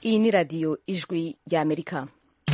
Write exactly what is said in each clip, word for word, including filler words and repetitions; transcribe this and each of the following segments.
Iyi ni radiyo ijwi ry'Amerika.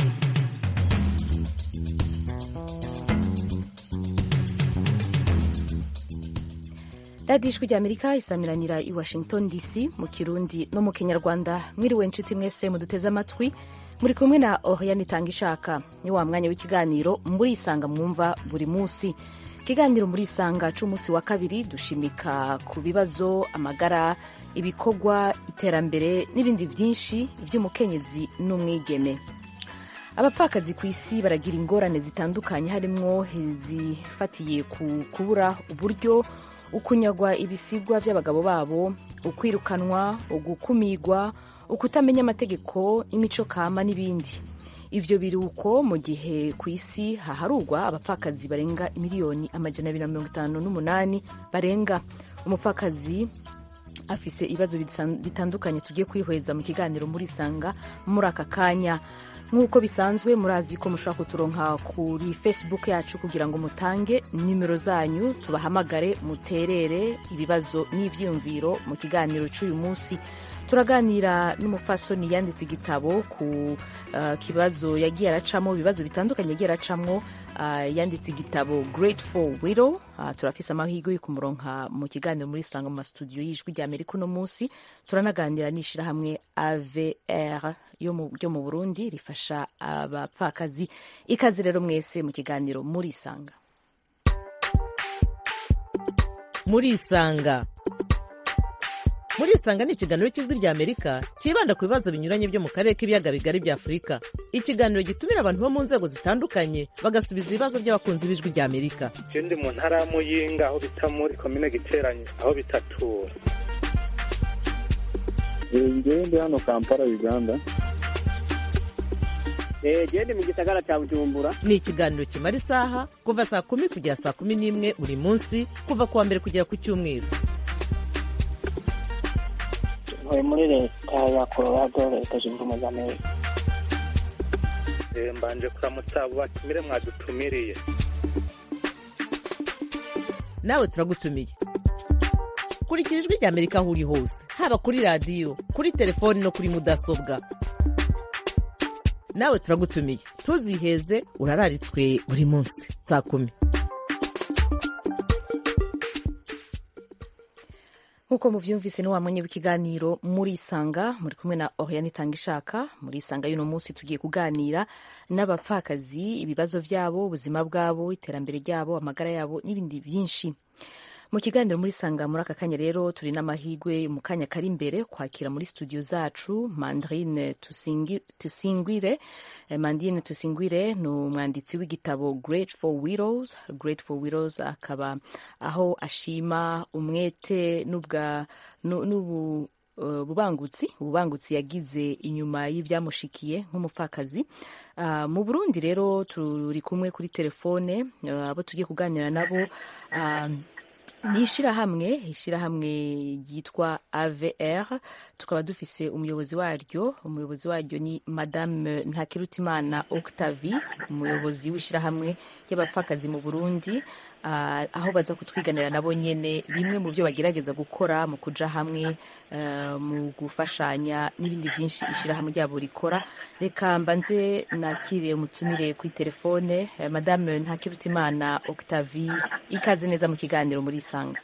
radiyo ijwi ry'Amerika isamiranira i Washington D C mu Kirundi no mu Kinyarwanda. Mwiriwe nshuti mwese muduteze amatwi, muri kumwe na Oriane Itangishaka. Ni wa mwanya w'ikiganiro muri Isanga mwumva buri munsi. Ikiganiro muri Isanga c'umunsi wa kabiri dushimika ku bibazo, amagara, ibikorwa, iterambere n'ibindi vyinshi vy'umukenyezi n'umwigeme. Abapfakazi ku isi baragira ingorane zitandukanye, harimwo zifatiye ku kubura uburyo, ukunyagwa ibisigwa by'abagabo babo, ukwirukanwa, ugukumigwa, ukutamenya amategeko, imico kama n'ibindi. Ivyo biruko mu gihe ku isi haharugwa abapfakazi barenga miliyoni amajana abiri na mirongo itanu n'umunani barenga. Umupfakazi afise ibibazo bitandukanye tugiye kwihweza mu kiganiro muri Isanga muri aka kanya. Nk'uko bisanzwe murazi ko mushobora kuturonka kuri Facebook yacu kugira ngo mutange nimero zanyu, tubahamagare muterere ibibazo n'ivyumviro mu kiganiro c'uyu munsi. Turaganira n'umupfasoni yanditse igitabo ku uh, kibazo yagiye aracamo, ibibazo bitandukanye yagiye aracamwo. Uh, yanditse igitabo Grateful Widow. Uh, turafise amahirwe yo kumuronka mu kiganiro muri Isanga mu studio y'ijwi ry'Amerika uno munsi. Turanaganira n'ishirahamwe A V R yo mu ryo mu Burundi rifasha abapfakazi. Ikaze rero mwese mu kiganiro muri Isanga. Muri Isanga Muri Isanga ni ikiganiro cy'ijwi ry'Amerika kibanda ku bibazo binyuranye byo mu karere k'ibiyaga bigari bya Afurika. Ikiganiro gitumira abantu bo mu nzego zitandukanye bagasubiza ibibazo by'abakunzi b'ijwi ry'Amerika. Je ndi mu ntara ya Muyinga, aho bita muri komine Giteranyi, aho bitatura. Ngewe ndi hano Kampala, Uganda. Eh, je ndi mu gisagara cya Bujumbura. Ni ikiganiro kimara isaha kuva saa kumi kugera saa kumi n'imwe buri munsi, kuva kuwa mbere kugera ku Cyumweru. Muri leta ya Colorado, leta zunze ubumwe za Amerika. Eh, mbanje kuramutsa abo batumire mwadutumiriye. Nawe turagutumiye. Kurikira ijwi ry'Amerika aho uri hose, haba kuri radiyo, kuri telefoni no kuri mudasobwa. Nawe turagutumiye, ntuziheze, urararitswe buri munsi saa kumi. Nkuko muvyumvise ni wa mwanya w'ikiganiro muri Isanga, muri kumwe na Oriane Itangishaka. Muri Isanga y'uno munsi tugiye kuganira n'abapfakazi, ibibazo vyabo, ubuzima bwabo, iterambere ryabo, amagara yabo n'ibindi vyinshi. Mu kiganiro muri Isanga muri aka kanya rero turi n'amahigwe mu kanya kari imbere kwakira muri studio zacu Mandrine Tusingwire. Mandrine Tusingwire ni umwanditsi w'igitabo Grateful Widows. Grateful Widows akaba aho ashima umwete n'ubwa n'ubu uh, bubangutsi ububangutsi yagize inyuma y'ivyamushikiye nk'umupfakazi. Uh, mu Burundi rero turi kumwe kuri telefone, uh, abo tugiye kuganira nabo uh, ni ishirahamwe ishirahamwe ryitwa A V R. Tukaba dufise umuyobozi waryo umuyobozi waryo ni Madame Ntakirutimana Octavie, umuyobozi w'ishirahamwe y'abapfakazi mu Burundi. Uh, aho baza kutwiganira nabo nyene bimwe mu byo bagerageza gukora mu kuja hamwe, uh, mu gufashanya n'ibindi byinshi ishirahamwe ryabo rikora. Reka mbanze nakire umutumire kuri telefone. uh, Madame Ntakirutimana Octavie, ikaze neza mu kiganiro muri Isanga.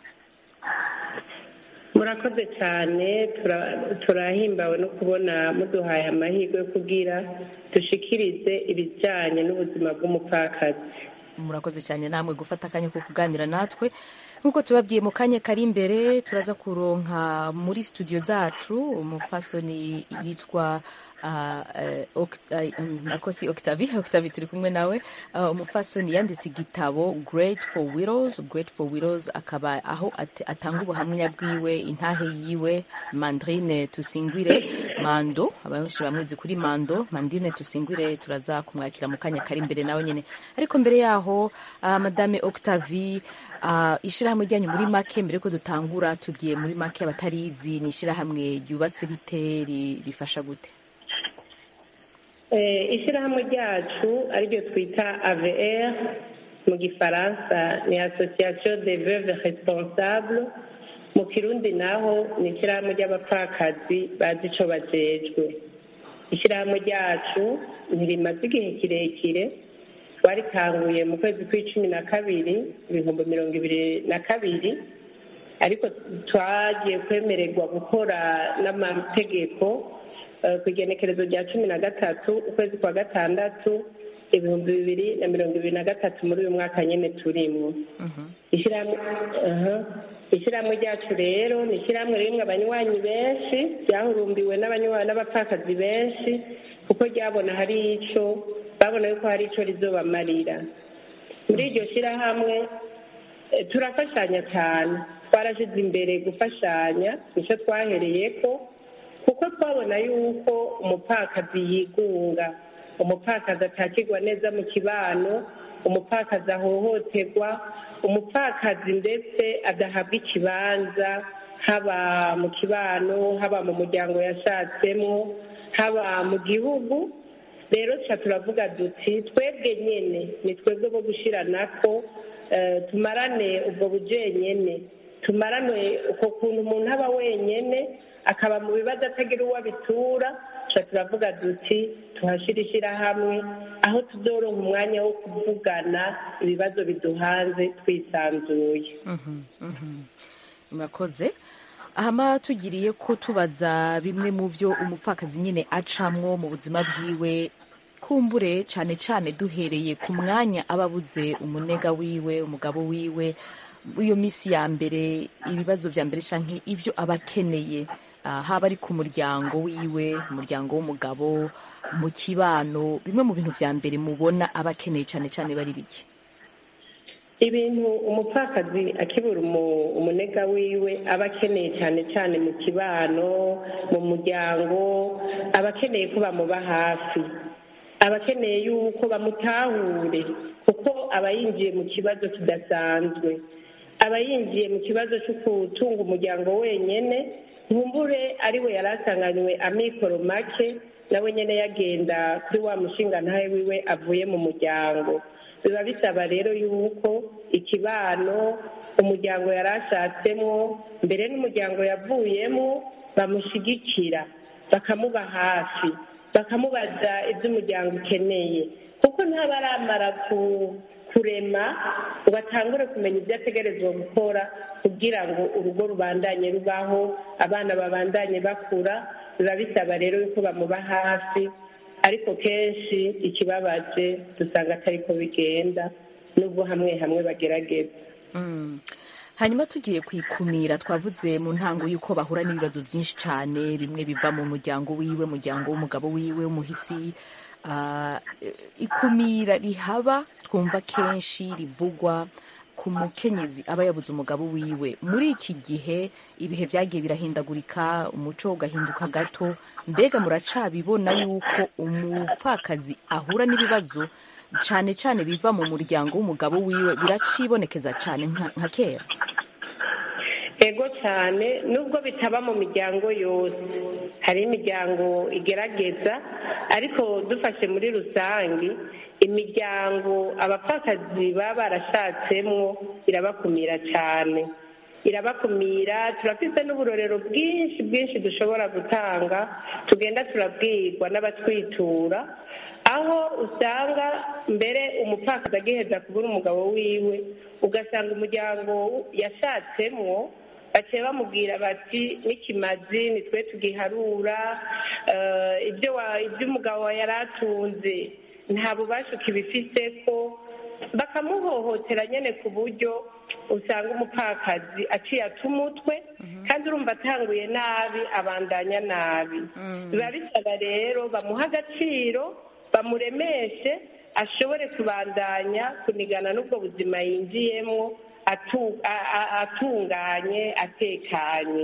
Murakoze cyane, turahimbawe no kubona muduhaye amahirwe yo kugira dushikirize ibijyanye n'ubuzima bw'umupfakazi. Murakoze cyane namwe gufata akanya ko kuganira natwe. Nkuko tubabwiye mu kanya kari imbere turaza kuronka muri studio zacu umufasoni yitwa uh, uh, uh, Akosi Octavie. Octavie turi kumwe nawe. Uh, umufasoni yanditse igitabo Grateful Widows. Grateful Widows akaba aho at, atanga ubuhamya bwiwe, intahe yiwe. Mandrine Tusingwire Mando, abenshi bamwizi kuri Mando. Mandrine Tusingwire turaza kumwakira mu kanya kari imbere nawe nyene. Ariko mbere yaho uh, Madame Octavie, uh, ishirahamwe ryanyu muri make, mbere ko dutangura tugiye muri make abatarizi, ni ishirahamwe ryubatse rite, rifasha gute? Eh, ishirahamwe ryacu ariryo twita A V R mu gifaransa, ni Association des Veuves Responsables. Mu Kirundi naho ni ishirahamwe ry'abapfakazi bazi ico bajejwe. ishyirahamwe ryacu ntirimaze igihe kirekire, twaritanguye mu kwezi kw'icumi na kabiri ibihumbi mirongo ibiri na kabiri, ariko twagiye kwemererwa gukora n'amategeko ku igenekerezo rya cumi na gatatu ukwezi kwa gatandatu ibihumbi bibiri na mirongo ibiri na gatatu muri uyu mwaka nyine turimo. Ishyirahamwe ryacu rero ni ishyirahamwe rimwe abanywanyi benshi, ryahurumbiwe n'abapfakazi benshi, kuko ryabona hari icyo babona yuko hari icyo rizobamarira. Muri iryo shyirahamwe turafashanya cyane, twarashyize imbere gufashanya, nicyo twahereye ko, kuko twabona yuko umupfakazi yigunga, umupfakazi atakirwa neza mu kibano, umupfakazi ahohoterwa, umupfakazi ndetse adahabwa ikibanza, haba mu kibano, haba mu muryango yashatsemo, haba mu gihugu. Rero tuca turavuga duti twebwe nyine ni twebwe bo gushyirana ko tumarane ubwo bujenyene, tumarane uko kuntu umuntu aba wenyine akaba mu bibazo atagira uwo abitura. Tuca turavuga duti tuhashyire ishyirahamwe aho tuzoronka umwanya wo kuvugana ibibazo biduhanze twisanzuye. murakoze. Ahama tugiriye ko tubaza bimwe mu byo umupfakazi nyine acamwo mu buzima bwiwe, kumbure cyane cyane duhereye ku mwanya aba abuze umunega wiwe, umugabo wiwe, iyo minsi ya mbere, ibibazo vya mbere canke ivyo aba akeneye, haba ari ku muryango wiwe, umuryango w'umugabo, mu kibano, bimwe mu bintu vya mbere mubona aba akeneye cyane cyane bari biki? Ibintu umupfakazi akibura umunega wiwe aba akeneye cyane cyane mu kibano, mu muryango, aba akeneye ko bamuba hafi, aba akeneye yuko bamutahure, kuko aba yinjiye mu kibazo kidasanzwe, aba yinjiye mu kibazo cyo gutunga umuryango wenyine. Nkumbure ariwe yari asanganywe amikoro make, nawe nyine yagenda kuri wa mushinga ntawe wiwe avuye mu muryango. Biba bisaba rero yuko ikibano, umuryango yari ashatsemo, mbere n'umuryango yavuyemo, bamushyigikira, bakamuba hafi, bakamubaza ibyo umuryango ukeneye, kuko ntaba aramara kurema ngo atangure kumenya ibyo ategerezwa gukora kugira ngo urugo rubandanye rubaho, abana babandanye bakura. Biba bisaba rero yuko bamuba hafi, ariko kenshi ikibabaje dusanga atari ko bigenda, nubwo hamwe hamwe bagerageza. Hanyuma tugiye kwikumira, twavuze mu ntango yuko bahura n'ibibazo byinshi cyane, bimwe biva mu muryango wiwe, umuryango w'umugabo wiwe, umuhisi. Ikumira rihaba twumva kenshi rivugwa ku mukenyezi aba yabuze umugabo wiwe. Muri iki gihe ibihe byagiye birahindagurika, umuco ugahinduka gato, mbega muracabibona yuko umupfakazi ahura n'ibibazo cyane cyane biva mu muryango w'umugabo wiwe, biracibonekeza cyane nka kera? Ego cyane, nubwo bitaba mu miryango yose, hari imiryango igerageza, ariko dufashe muri rusange imiryango abapfakazi baba barashatsemo irabakumira cyane, irabakumira. Turafite n'uburorero bwinshi bwinshi dushobora gutanga, tugenda turabwirwa n'abatwitura, aho usanga mbere umupfakazi agiheza kubura umugabo wiwe, ugasanga umuryango yashatsemo baciye bamubwira bati n'ikimazi nitwe tugiharura, ibyo umugabo yari atunze nta bubasha ukibifite ko, bakamuhohotera nyine ku buryo usanga umupfakazi aciye ata umutwe, kandi urumva atanguye nabi abandanya nabi. Biba bisaba rero bamuha agaciro, bamuremeshe, ashobore kubandanya kunigana n'ubwo buzima yinjiyemo atunganye, atekanye.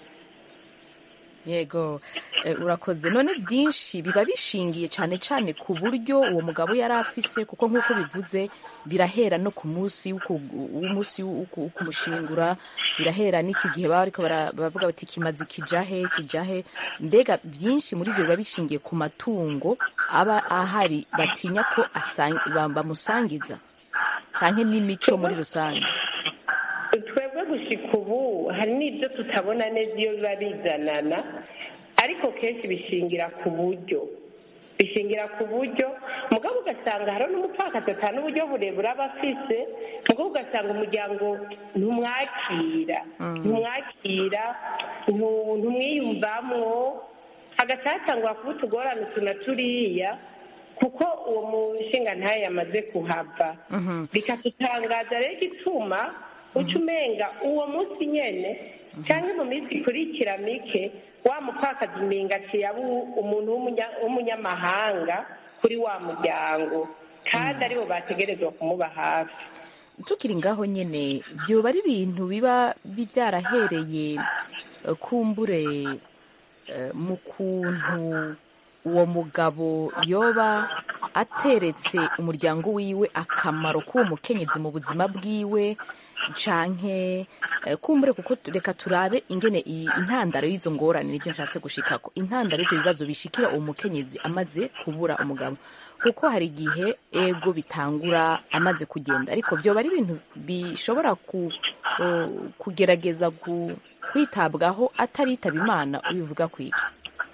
Yego, urakoze. None byinshi biba bishingiye cyane cyane ku buryo uwo mugabo yari afise, kuko nk'uko bivuze birahera no ku munsi w'umunsi w'ukumushingura, birahera n'iki gihe baba ariko baravuga bati kimazi kijahe kijahe. Mbega byinshi muri ibyo biba bishingiye ku matungo aba ahari batinya ko bamusangiza, cyangwa n'imico muri rusange. Twebwe gushika ubu hari n'ibyo tutabona neza iyo biba bizanana, ariko kenshi bishingira ku buryo bishingira ku buryo mugabo ugasanga hariho n'umupfakazi atanu uburyo burebure aba afise mugabo ugasanga umuryango ntumwakira ntumwakira ntumwiyumvamwo hagati hatangwa kuba utugorane tuna turiya kuko uwo mushinga ntayo yamaze kuhava bikatutangaza rero igituma uca umenga uwo munsi nyene cyangwa mu minsi ikurikira mike wa mupfakazi umenga aciye aba umuntu w'umunyamahanga kuri wa muryango kandi aribo bategerezwa kumuba hafi. tukiri ngaho nyene vyoba ari ibintu biba byarahereye kumbure mu kuntu uwo mugabo yoba ateretse umuryango wiwe akamaro k'uwo mukenyezi mu buzima bwiwe canke kumbure kuko reka turabe ingene intandaro y'izo ngorane n'icyo nshatse gushikako intandaro y'ivyo bibazo bishikira uwo mukenyezi amaze kubura umugabo kuko hari igihe ego bitangura amaze kugenda ariko vyoba ari ibintu bishobora ku, uh, kugerageza gu, kwitabwaho ataritaba Imana ubivuga kwiki.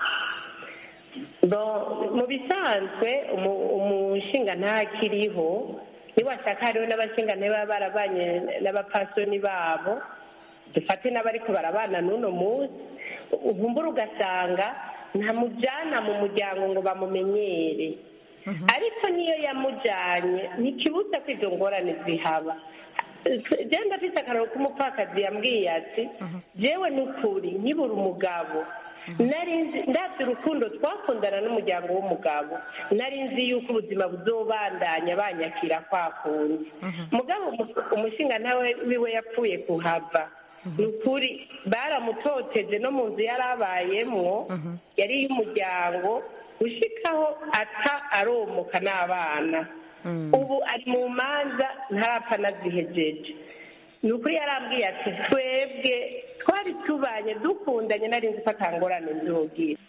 Mu bisanzwe umushinga ntakiriho niwashaka hariho n'abashinga baba barabanye n'abapasoni babo dufate n'abariko barabana n'uno munsi uvumbura ugasanga ntamujana mu muryango ngo bamumenyere ariko niyo yamujanye ntikibuza ko izo ngorane zihaba. jewe ndafise akararo k'umupfakazi yambwiye ati jewe n'ukuri nkibura umugabo ndavye urukundo twakundana n'umuryango w'umugabo nari nzi yuko ubuzima buzobandanya banyakira kwa kundi mugabo umushinga nawe wiwe yapfuye kuhava nukuri baramutoteje no mu nzu yari abayemwo yari y'umuryango gushikaho ata aromoka n'abana ubu ari mu manza ntarapfa nazihejeje nukuri yarambwiye ati twebwe twari tubanye dukundanye nari nzi ko atangorane nzogira.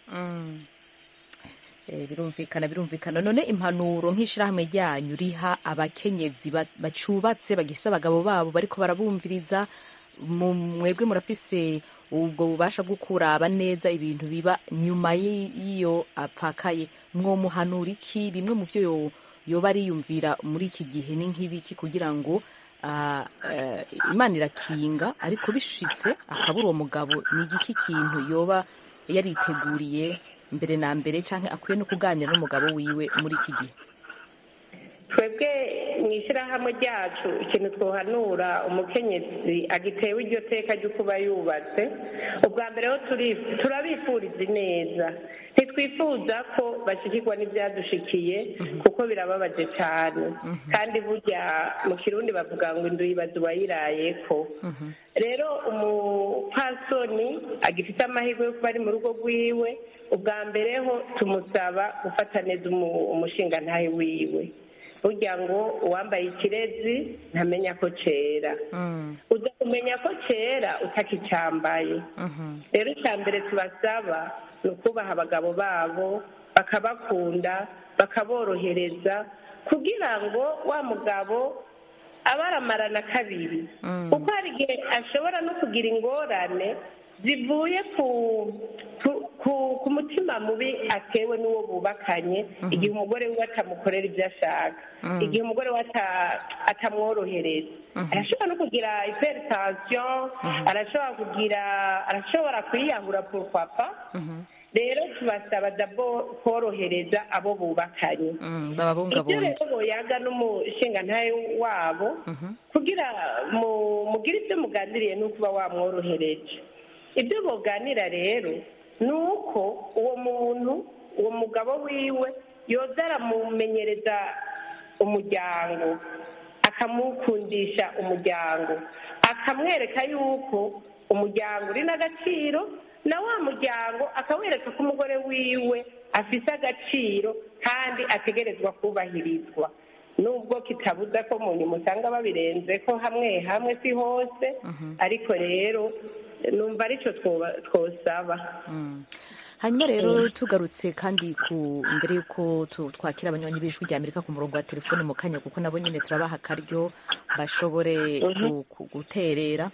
birumvikana birumvikana none impanuro nk'ishirahamwe ryanyu riha abakenyezi bacubatse bagifise abagabo babo bariko barabumviriza mwebwe murafise ubwo bubasha bwo kuraba neza ibintu biba nyuma y'iyo apfakaye mwomuhanura iki bimwe mu vyo yoba ariyumvira muri iki gihe ni nk'ibiki kugira ngo Uh, uh, Imana irakinga ariko bishitse akabura uwo mugabo ni igiki kintu yoba yariteguriye mbere na mbere canke akwiye no kuganira n'umugabo wiwe muri iki gihe? twebwe mw'ishyirahamwe ryacu ikintu twohanura umukenyezi agitewe iryo teka ryo kuba yubatse ubwa mbere ho turabifuriza neza ntitwifuza ko bashikirwa n'ibyadushikiye kuko birababaje cyane kandi burya mu kirundi bavuga ngo indu yibaza uwayirayeko rero umupasoni agifite amahirwe yo kuba ari mu rugo rwiwe ubwa mbere ho tumusaba gufata neza umushinga ntahe wiwe burya ngo uwambaye ikirezi ntamenya ko cera uza kumenya ko cera utakicyambaye rero icya mbere tubasaba ni ukubaha abagabo babo bakabakunda bakaborohereza kugira ngo wa mugabo abe aramarana kabiri kuko hari igihe ashobora no kugira ingorane zivuye ku ku mutima mubi atewe n'uwo bubakanye igihe umugore we atamukorera ibyo ashaka igihe umugore we atamworohereza arashobora no kugira hypertension arashobora kugira arashobora kwiyahura pourquoi pas rero tubasaba dabo korohereza abo bubakanye ibyo rero boyaga n'umushinga ntayo wabo kugira mugire ibyo muganiriye n'ukuba wamworohereje ibyo boganira rero ni uko uwo muntu uwo mugabo wiwe yoza aramumenyereza umuryango akamukundisha umuryango akamwereka yuko umuryango uri n'agaciro na wa muryango akawereka ko umugore wiwe afise agaciro kandi ategerezwa kubahirizwa nubwo kitabuza ko mu nyuma usanga babirenze ko hamwe hamwe si hose ariko rero numva aricyo twosaba. hanyuma rero tugarutse kandi ku mbere y'uko twakira abanywanyi b'ijwi rya Amerika ku murongo wa telefone mu kanya kuko nabo nyine turabaha akaryo bashobore guterera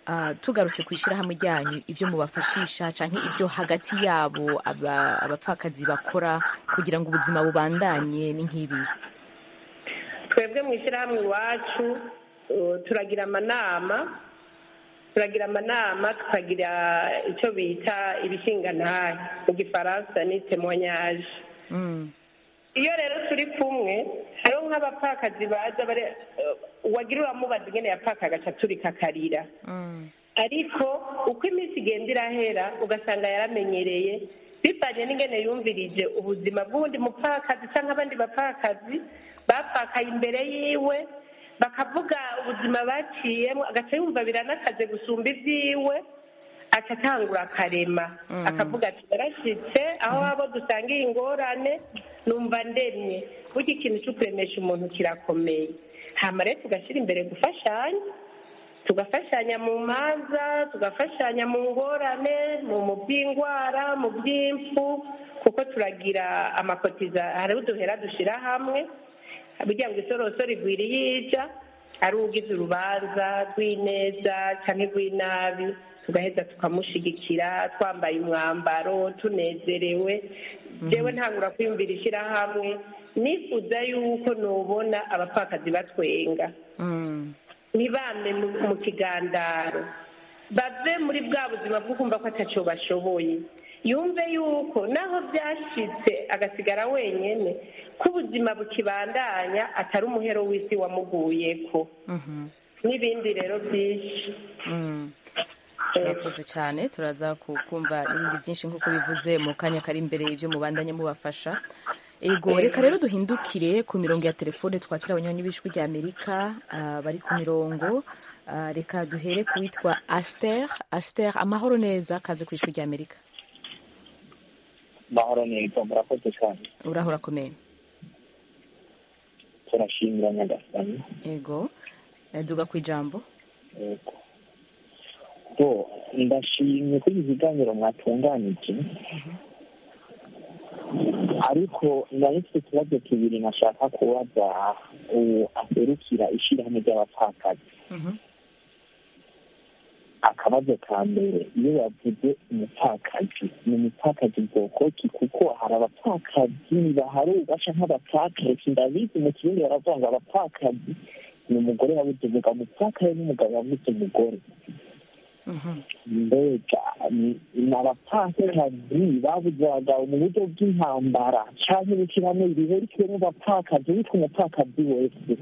Uh, tugarutse ku ishyirahamwe ryanyu ibyo mubafashisha canke ibyo hagati yabo aba- abapfakazi bakora kugira ngo ubuzima bubandanye ni nk'ibi. twebwe mu ishyirahamwe iwacu uh, turagira amanama turagira amanama tukagira icyo bita ibishingantahe mu gifaransa ni témoignage. Mm. iyo rero turi kumwe hariho nk'abapfakazi baza bare uh, uwagira uramubaza ingene yapfaka agaca turika akarira. Mm. ariko uko iminsi igenda irahera ugasanga yaramenyereye bivanye n'ingene yumvirije ubuzima bw'ubundi mupfakazi cyangwa abandi bapfakazi bapfakaye imbere yiwe bakavuga ubuzima baciyemo agaca yumva biranakaze gusumba ibyiwe aca atangura akarema akavuga ati yarashyitse aho abo dusangiye ingorane numva ndemye burya ikintu cyo kuremesha umuntu kirakomeye hama rero tugashyira imbere gufashanya tugafashanya mu manza tugafashanya mu ngorane mu by'indwara mu by'impfu kuko turagira amakotiza hari uduhera dushyira hamwe kugira ngo isorosoro igwire yija ari ugize urubanza rw'ineza cyangwa rw'inabi tugaheza tukamushyigikira twambaye umwambaro tunezerewe jewe ntangura kwiyumvira ishyirahamwe nifuza yuko nubona abapfakazi batwenga ntibame mu kigandaro bave muri bwa buzima bwo kumva ko atacyo bashoboye yumve yuko naho byashyitse agasigara wenyine ko ubuzima bukibandanya atari umuhero w'isi wamuguyeko n'ibindi rero byinshi. turakoze cyane turaza kumva n'ibindi byinshi nk'uko bivuze mu kanya kari imbere ibyo mubandanye mubafasha. Ego reka rero duhindukire ku mirongo ya telefone twakira abanywanyi b'ijwi rya Amerika uh, bari ku mirongo uh, reka duhere ku witwa Aster. Aster, amahoro neza, kaze ku ijwi rya Amerika. Mahoro neza, murakoze cyane. Uraho urakomeye. Turashimira nyagasani. Ego duga ku ijambo. Ego to ndashimye ko ibiganiro mwatunganije. ariko nahise ikibazo kibiri nashaka kubaza uwo aserukira ishyirahamwe ry'abapfakazi. akabazo ka mbere iyo bavuze umupfakazi ni umupfakazi bwoko ki kuko hari abapfakazi bahari basha nk'abapfakazi ndabizi mu kirundi baravuga ngo abapfakazi ni umugore wabuze umugabo umupfakazi n'umugabo wabuze umugore. mbega ni abapfakazi babuze abagabo mu buryo bw'intambara cyangwa ibishyirahamwe bihurikiwemo abapfakazi witwa umupfakazi wese.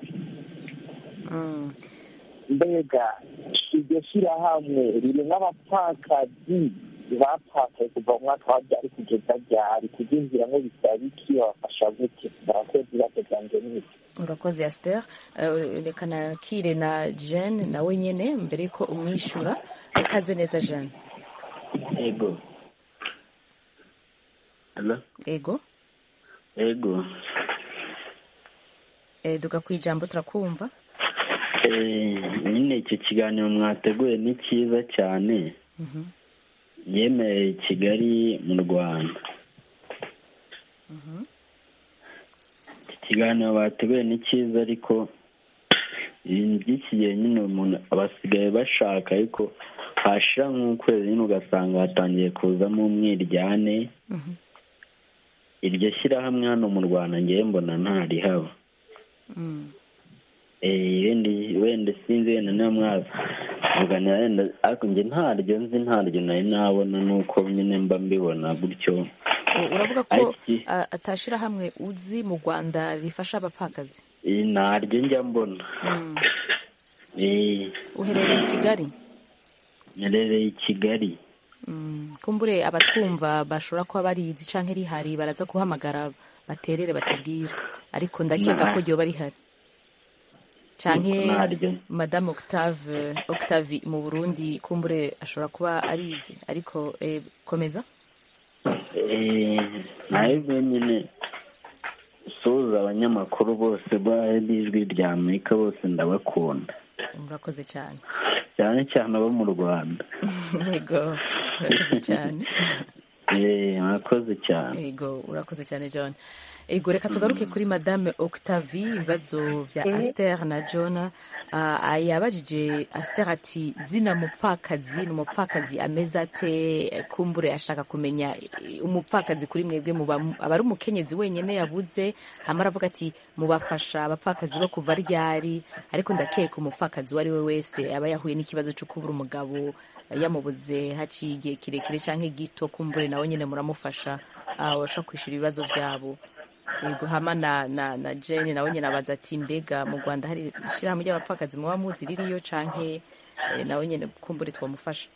mbega iryo shyirahamwe ririmo abapfakazi bapfakaye kuva mu mwaka wa byari kugeza ryari kubyinjiramo bisaba iki babafasha gute? murakoze ibibazo byanjye n'ibiki. urakoze Aster. reka nakire na Jeanne nawe nyine mbere yuko umwishyura. ikaze neza Jeanne. ego Hello? ego ego eh duga ku ijambo turakumva. nyine icyo kiganiro mwateguye ni cyiza cyane. yemereye Kigali mu Rwanda. iki kiganiro bateguye ni cyiza ariko ibintu by'iki gihe nyine umuntu abasigaye bashaka ariko hashira nk'ukwezi nyine ugasanga hatangiye kuzamo umwiryane. iryo shyirahamwe hano mu Rwanda ngewe mbona ntarihaba. wenda sinzi wenda niba mwavuganira wenda ariko njye ntaryo nzi ntaryo nari nabona nuko nyine mba mbibona gutyo. uravuga ko atashira hamwe uzi mu Rwanda rifasha abapfakazi? ntaryo njya mbona. uherereye i Kigali? nherereye i Kigali. kumbure abatwumva bashobora kuba barizi canke rihari baraza kuhamagara baterere batubwire ariko ndakeka ko ryoba rihari canke Madame Octave Octave mu Burundi kumbure ashobora kuba arizi ariko eh, komeza. eh nawe nyine soza abanyamakuru bose b'ijwi rya Amerika bose ndabakunda. murakoze cyane cyane cyane abo mu Rwanda. yego murakoze cyane. murakoze cyane. Yego urakoze cyane John. Ego reka tugaruke kuri Madame Octavie ibibazo vya Aster na John. Uh, yabajije Aster ati zina mupfakazi n'umupfakazi ameza ate, kumbure ashaka kumenya umupfakazi kuri mwebwe muba abari umukenyezi wenyene yabuze, hama aravuga ati mubafasha abapfakazi bo kuva ryari, ariko ndakeka umupfakazi wari we wese aba yahuye n'ikibazo cyo kubura umugabo yamubuze haciye igihe kirekire canke gito, kumbure nawe nyene muramufasha abasha kwishura ibibazo vyabo. Yego hama na na, na Jane nawe nyene abaza ati mbega mu Rwanda hari ishirahamwe ry'abapfakazi muba muzi ririyo canke eh, nawe nyene kumbure twamufasha.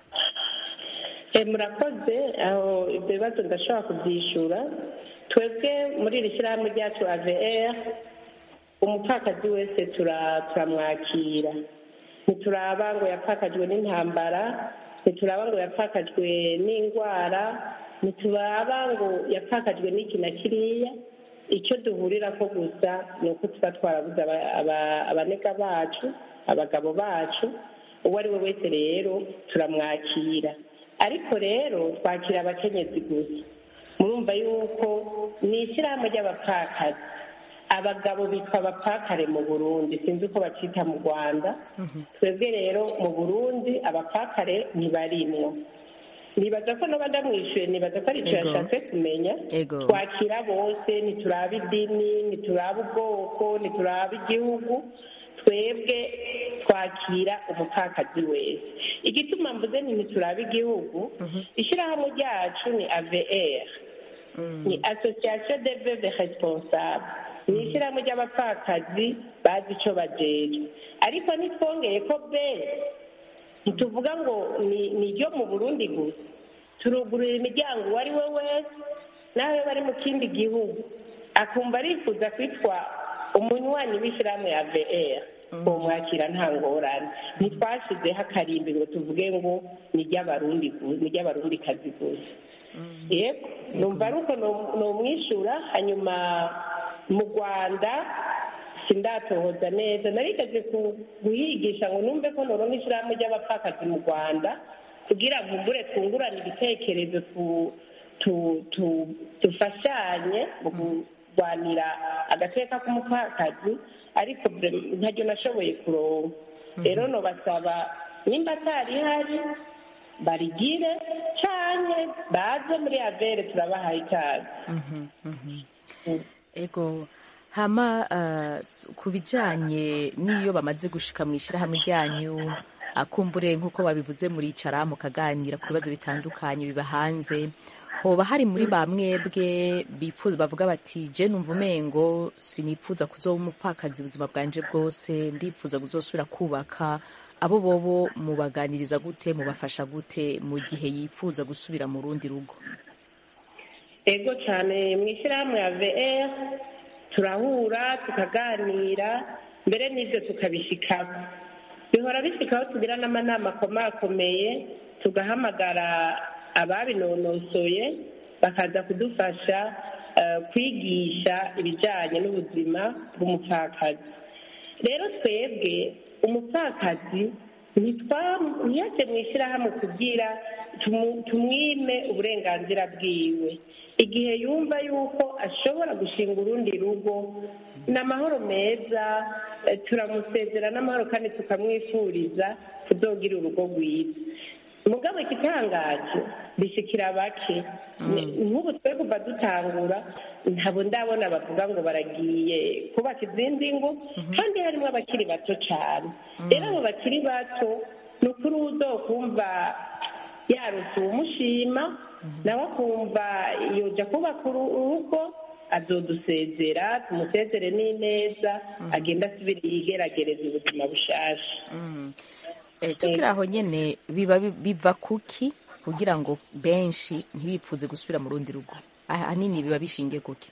Eh, murakoze aho ibyo bibazo ndashobora kubyishura. Twebwe muri iri shyirahamwe ryacu A V R umupfakazi wese turamwakira, ntituraba ngo yapfakajwe n'intambara, ntituraba ngo yapfakajwe n'indwara, ntituraba ngo yapfakajwe n'iki na kiriya. Icyo duhurira ko gusa ni uko tuba twarabuze abanega bacu, abagabo bacu. Uwo ari we wese rero turamwakira, ariko rero twakira abakenyezi gusa. Murumva yuko ni ishyirahamwe ry'abapfakazi. Abagabo bitwa abapfakare mu Burundi, sinzi uko bacita mu Rwanda. Twebwe rero mu Burundi abapfakare ntibarimwo. Nibaza ko noba ndamwishuye, nibaza ko ari icyo yashatse kumenya. Twakira bose, ntituraba idini, ntituraba ubwoko, ntituraba igihugu. Twebwe twakira umupfakazi wese. Igituma mvuze nti ntituraba igihugu, ishyirahamwe ryacu ni A V R, ni Association des Veuves Responsables, ni ishyirahamwe ry'abapfakazi bazi icyo bajejwe. Ariko ntitwongeye ko bene ntituvuga ngo ni ryo mu Burundi gusa, turugurira imiryango uwo ari we wese, nawe bari mu kindi gihugu akumva arifuza kwitwa umunywanyi w'ishyirahamwe ya A V R, uwo mwakira nta ngorane. Ntitwashyizeho akarimbi ngo tuvuge ngo ni iry'abarundi kazi gusa. Yego numva ari uko nomwishura. Hanyuma mu Rwanda sindatohoza neza, narigeze guhigisha ngo numve ko noronka ishyirahamwe ry'abapfakazi mu Rwanda kugira ngo mbure twungurane ibitekerezo dufashanye mu kurwanira agateka k'umupfakazi, ariko ntaryo nashoboye kuronka. Rero nobasaba nimba atari hari barigire canke baze muri avere, turabahaye ikaze. Ego hama uh, ku bijanye n'iyo bamaze gushika mu ishyirahamwe ryanyu, akumbure nk'uko babivuze muricara mukaganira ku bibazo bitandukanye biba hanze, hoba hari muri ba mwebwe bifuza bavuga bati je numva umengo sinipfuza kuzoba umupfakazi ubuzima bwanje bwose, ndipfuza kuzosubira kubaka, abo bobo mubaganiriza gute, mubafasha gute mu gihe yipfuza gusubira mu rundi rugo? Ego cyane, mu ishyirahamwe ya A V R turahura tukaganira, mbere n'ibyo tukabishikaho. Bihora bishikaho tugira n'amanama akomakomeye, tugahamagara ababinonosoye bakaza kudufasha uh, kwigisha ibijyanye n'ubuzima bw'umupfakazi. Rero twebwe umupfakazi ntiyaje mu ishyirahamwe kugira tumwime uburenganzira bwiwe. Igihe yumva yuko ashobora gushinga urundi rugo n'amahoro meza, turamusezera n'amahoro kandi tukamwifuriza kuzogira urugo rwiza. Mugabo ikitangaje bishikira bake. Nk'ubu twe kuva dutangura ntabo ndabona bavuga ngo baragiye kubaka izindi ngo, kandi harimo abakiri bato cyane. Rero abo bakiri bato ni ukuri uzokumva yarose uwumushima, nawe akumva yoja kubaka urugo, azodusezera, tumusezere n'ineza, agenda asubira yigeragereza ubuzima bushasha. Tukiri aho nyene biba biva kuki kugira ngo benshi ntibipfuze gusubira mu rundi rugo? Ahanini biba bishingiye kuki?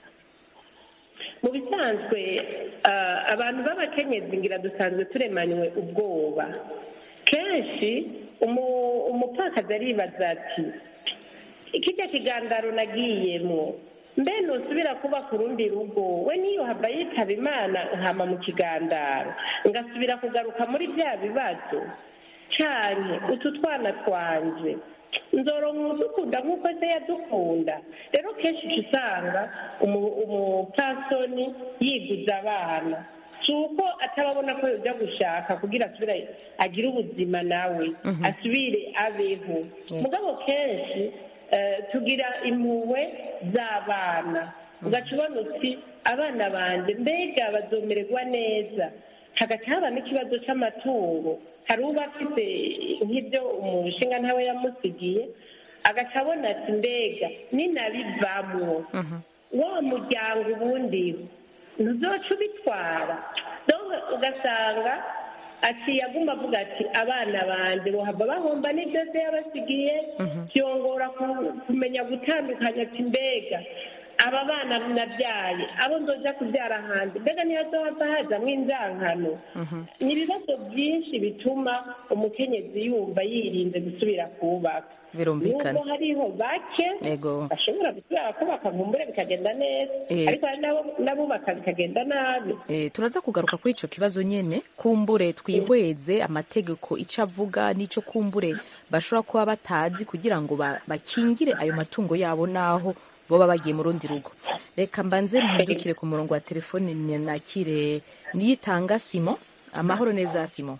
Mu bisanzwe abantu b'abakenyezi ngira dusanzwe turemanywe ubwoba. Kenshi umupfakazi aribaza ati ikijya kigandaro nagiyemo mbe nusubira kuba ku rundi rugo, we niyo hava yitaba Imana nkama mu kigandaro ngasubira kugaruka muri bya bibazo, cyane utu twana twanje nzoronka udukunda nk'uko se yadukunda. Rero kenshi uca usanga umupfasoni yiguza abana, si uko atababona ko yajya gushaka kugira asubire agire ubuzima nawe asubire abeho. Mugabo kenshi tugira impuhwe z'abana, ugaca ubona uti abana banjye mbega bazomererwa neza. Hagati haba n'ikibazo cy'amatungo, hari uba afite nk'ibyo umushinga ntawe yamusigiye, agaca abona ati mbega ninabivamwo wa muryango ubundi ntuzoca ubitwara. Ugasanga ati yaguma avuga ati abana banjye bohava bahomba n'ibyo se yabasigiye, byongora kumenya gutandukanya ati mbega aba bana nabyaye abo nzoja kubyara hanze mbega ntihazohava hajamwo inzankano. Ni ibibazo byinshi bituma umukenyezi yumva yirinze gusubira kubaka. Birumvikana. Nubwo hariho bake bashobora gusubira kubaka nkumbure bikagenda neza, ariko hari n'abubaka bikagenda nabi. Turaza kugaruka kuri ico kibazo nyene, kumbure twihweze amategeko ico avuga n'ico kumbure bashobora kuba batazi kugira ngo bakingire ayo matungo yabo naho boba bagiye mu rundi rugo. Reka mbanze mpindukire ku murongo wa telefone nakire Niyitanga Simon. Amahoro neza Simon.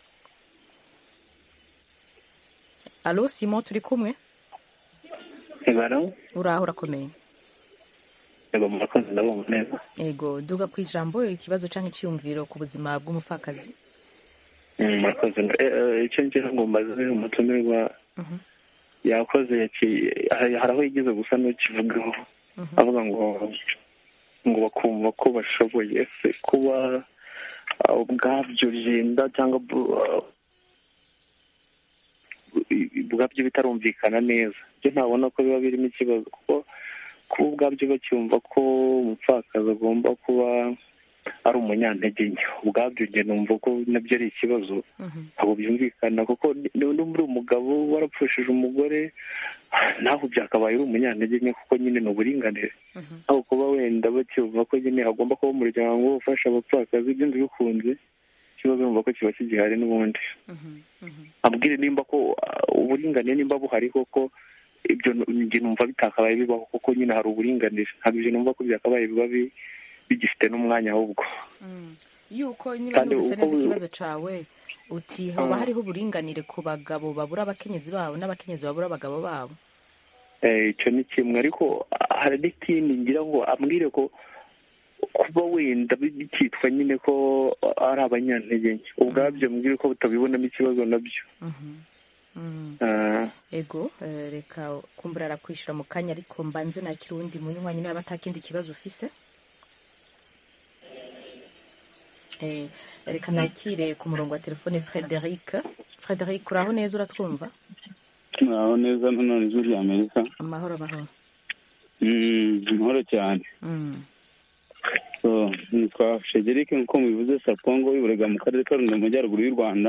Alo Simon, turi kumwe? Ego. Uraho urakomeye? Ego murakoze ndabumva neza. Ego, duga ku ijambo ikibazo canke iciyumviro ku buzima bw'umupfakazi. Murakoze. Icyo ngira ngo mbaze umutumirwa yakoze hari aho yigeze gusa n'ukivugaho avuga ngo ngo bakumva ko bashoboye se kuba ubwabyo byenda cyangwa ubwabyo bitarumvikana neza. Byo ntabona ko biba birimo ikibazo, kuko kuba ubwabyo bacyumva ko umupfakazi agomba kuba ari umunyantege nke, ubwabyo njye numva ko nabyo ari ikibazo. Ntabwo byumvikana, kuko muri umugabo warapfushije umugore naho byakabaye uri umunyantege nke, kuko nyine ni uburinganire. Aho kuba wenda bacyumva ko nyine hagomba kuba umuryango ufasha abapfakazi, ibyo bikunze ikibazo numva ko kiba kigihari n'ubundi. Abwire nimba ko uburinganire nimba buhari koko, ibyo njye numva bitakabaye bibaho, kuko nyine hari uburinganire. Ntabwo ibyo numva ko byakabaye biba bigifite n'umwanya ahubwo. Yuko niba numvise neza ikibazo cawe uti hoba hariho uburinganire ku bagabo babura abakenyezi babo n'abakenyezi babura abagabo babo. Icyo ni kimwe, ariko hari n'ikindi ngira ngo ambwire ko kuba wenda bikitwa nyine ko ari abanyantege nke, ubwabyo mbwire ko butabibonamo ikibazo nabyo. Ego, reka kumbura arakwishura mu kanya, ariko mbanze nakira uwundi munywanyi niba atakindi kibazo ufise. Reka nakire ku murongo wa telefone Frederic. Frederic, uraho neza uratwumva? Uraho neza, none ijwi rya Amerika. Amahoro amahoro. Amahoro cyane. So nitwa Frederic nk'uko mubivuze, Sapongo w'iburega mu karere ka Rulindo mu majyaruguru y'u Rwanda.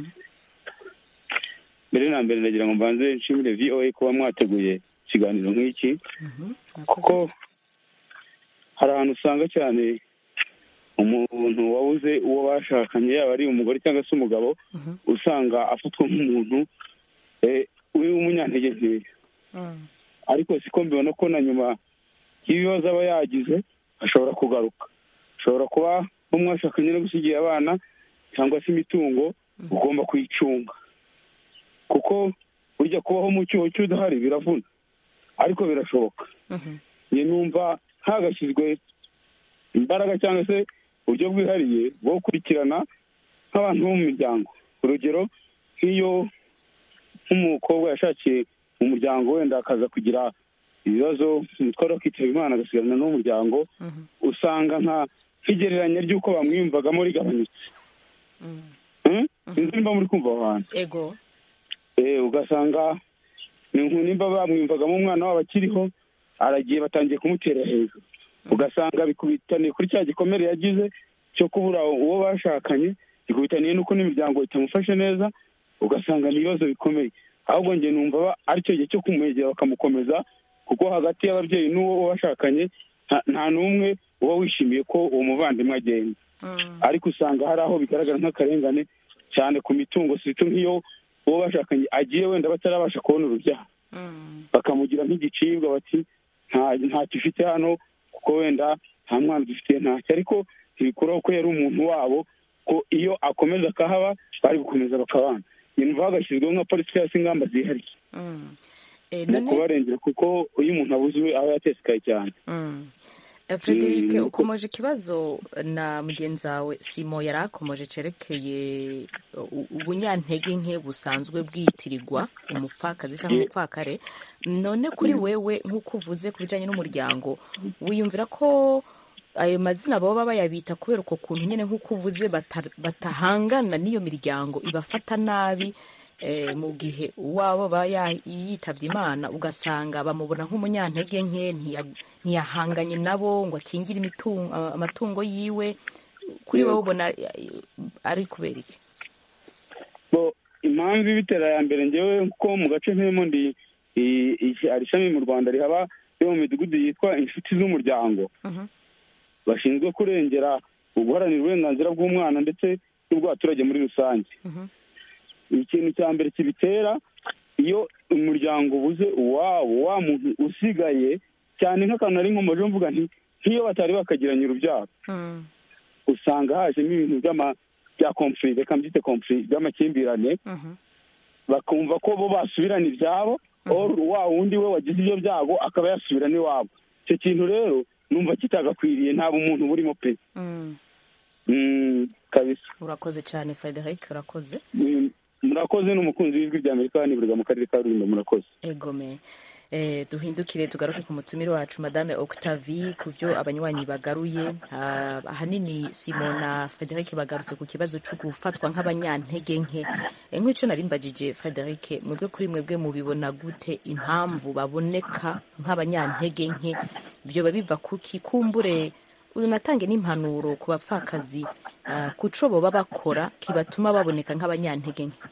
Mbere na mbere ndagira ngo mbanze nshimire V O A kuba mwateguye ikiganiro nk'iki, kuko hari ahantu usanga cyane umuntu wabuze uwo bashakanye, yaba ari umugore cyangwa se umugabo, usanga afatwa nk'umuntu w'umunyantege nke. Ariko siko mbibona ko na nyuma y'ibibazo aba yagize ashobora kugaruka. Ashobora kuba nk'umwashakanye no gusigiye abana cyangwa se imitungo, ugomba kuyicunga, kuko burya kubaho mu cyuho cy'udahari biravuna, ariko birashoboka. Njye numva hagashyizwe imbaraga cyangwa se uburyo bwihariye bwo gukurikirana nk'abantu bo mu miryango. Urugero, nk'iyo nk'umukobwa yashakiye mu muryango wenda akaza kugira ibibazo, umutwaro wo kwitaba Imana agasigarana n'umuryango, usanga nk'igereranya ry'uko bamwiyumvagamo rigabanyutse. Sinzi nimba muri kumva aho hantu. Ego. Ugasanga nimba bamwiyumvagamo umwana wabo akiriho, aragiye batangiye kumutera hejuru. Ugasanga bikubitaniye kuri cya gikomere yagize cyo kubura uwo bashakanye, bikubitaniye n'uko n'imiryango itamufashe neza, ugasanga ni ibibazo bikomeye. Ahubwo njye numva ari cyo gihe cyo kumwegera bakamukomeza, kuko hagati y'ababyeyi n'uwo bashakanye nta n'umwe uba wishimiye ko uwo muvandimwe agenda. Ariko usanga hari aho bigaragara nk'akarengane, cyane ku mitungo sito nk'iyo uwo bashakanye agiye wenda batarabasha kubona urubyaro bakamugira nk'igicibwa bati ntacyo ufite hano kuko wenda nta mwana dufite ntacyo, ariko ntibikuraho ko yari umuntu wabo ko iyo akomeza akahaba bari gukomeza bakabana. Yumva hagashyizweho nka polisi cyangwa se ingamba zihariye mu kubarengera, kuko iyo umuntu abuze we aba yatesekaye cyane. Frederic, ukomeje ikibazo na mugenzi wawe Simon yari akomeje cerekeye ubunyantege nke busanzwe bwitirirwa umupfakazi cyangwa umupfakare. None kuri wewe nk'uko uvuze ku bijyanye n'umuryango, wiyumvira ko ayo mazina baba bayabita kubera uko kuntu nyine nk'uko uvuze batahangana n'iyo miryango ibafata nabi mu gihe uwabo aba yitabye Imana ugasanga bamubona nk'umunyantege nke, ntiyahanganye nabo ngo akingire amatungo yiwe? Kuri wowe ubona ari kubera iki? Impamvu ibitera ya mbere ngewe kuko mu gace nk'imo ndi hari ishami mu Rwanda rihaba yo mu midugudu yitwa inshuti z'umuryango bashinzwe kurengera guharanira uburenganzira bw'umwana ndetse n'ubw'abaturage muri rusange. Ikintu cya mbere kibitera iyo umuryango ubuze uwabo, wa muntu usigaye cyane nk'akantu ari nkomeje mvuga nti nk'iyo batari bakagiranye urubyaro usanga hajemo ibintu bya conflict, reka mbyite conflict, by'amakimbirane, bakumva ko bo basubirana ibyabo wa wundi we wagize ibyo byago akaba yasubirana iwabo. Icyo kintu rero numva kitagakwiriye, nta bumuntu burimo pe. Kabisa. Urakoze cyane Frederic, urakoze. Murakoze n'umukunzi w'ijwi rya Amerika niburega mu karere ka Rulindo, murakoze. Egome. Eh, duhindukire tugaruke ku mutumire wacu Madame Octavie ku byo abanywanyi bagaruye. Ahanini Simon na Frederic bagarutse ku kibazo cyo gufatwa nk'abanyantege nke. Nk'icyo narimbagije Frederic, mwebwe kuri mwebwe mubibona gute impamvu baboneka nk'abanyantege nke? Byo babiva kuki? Kumbure unatange n'impanuro ku bapfakazi kuco bo babakora kibatuma baboneka nk'abanyantege nke.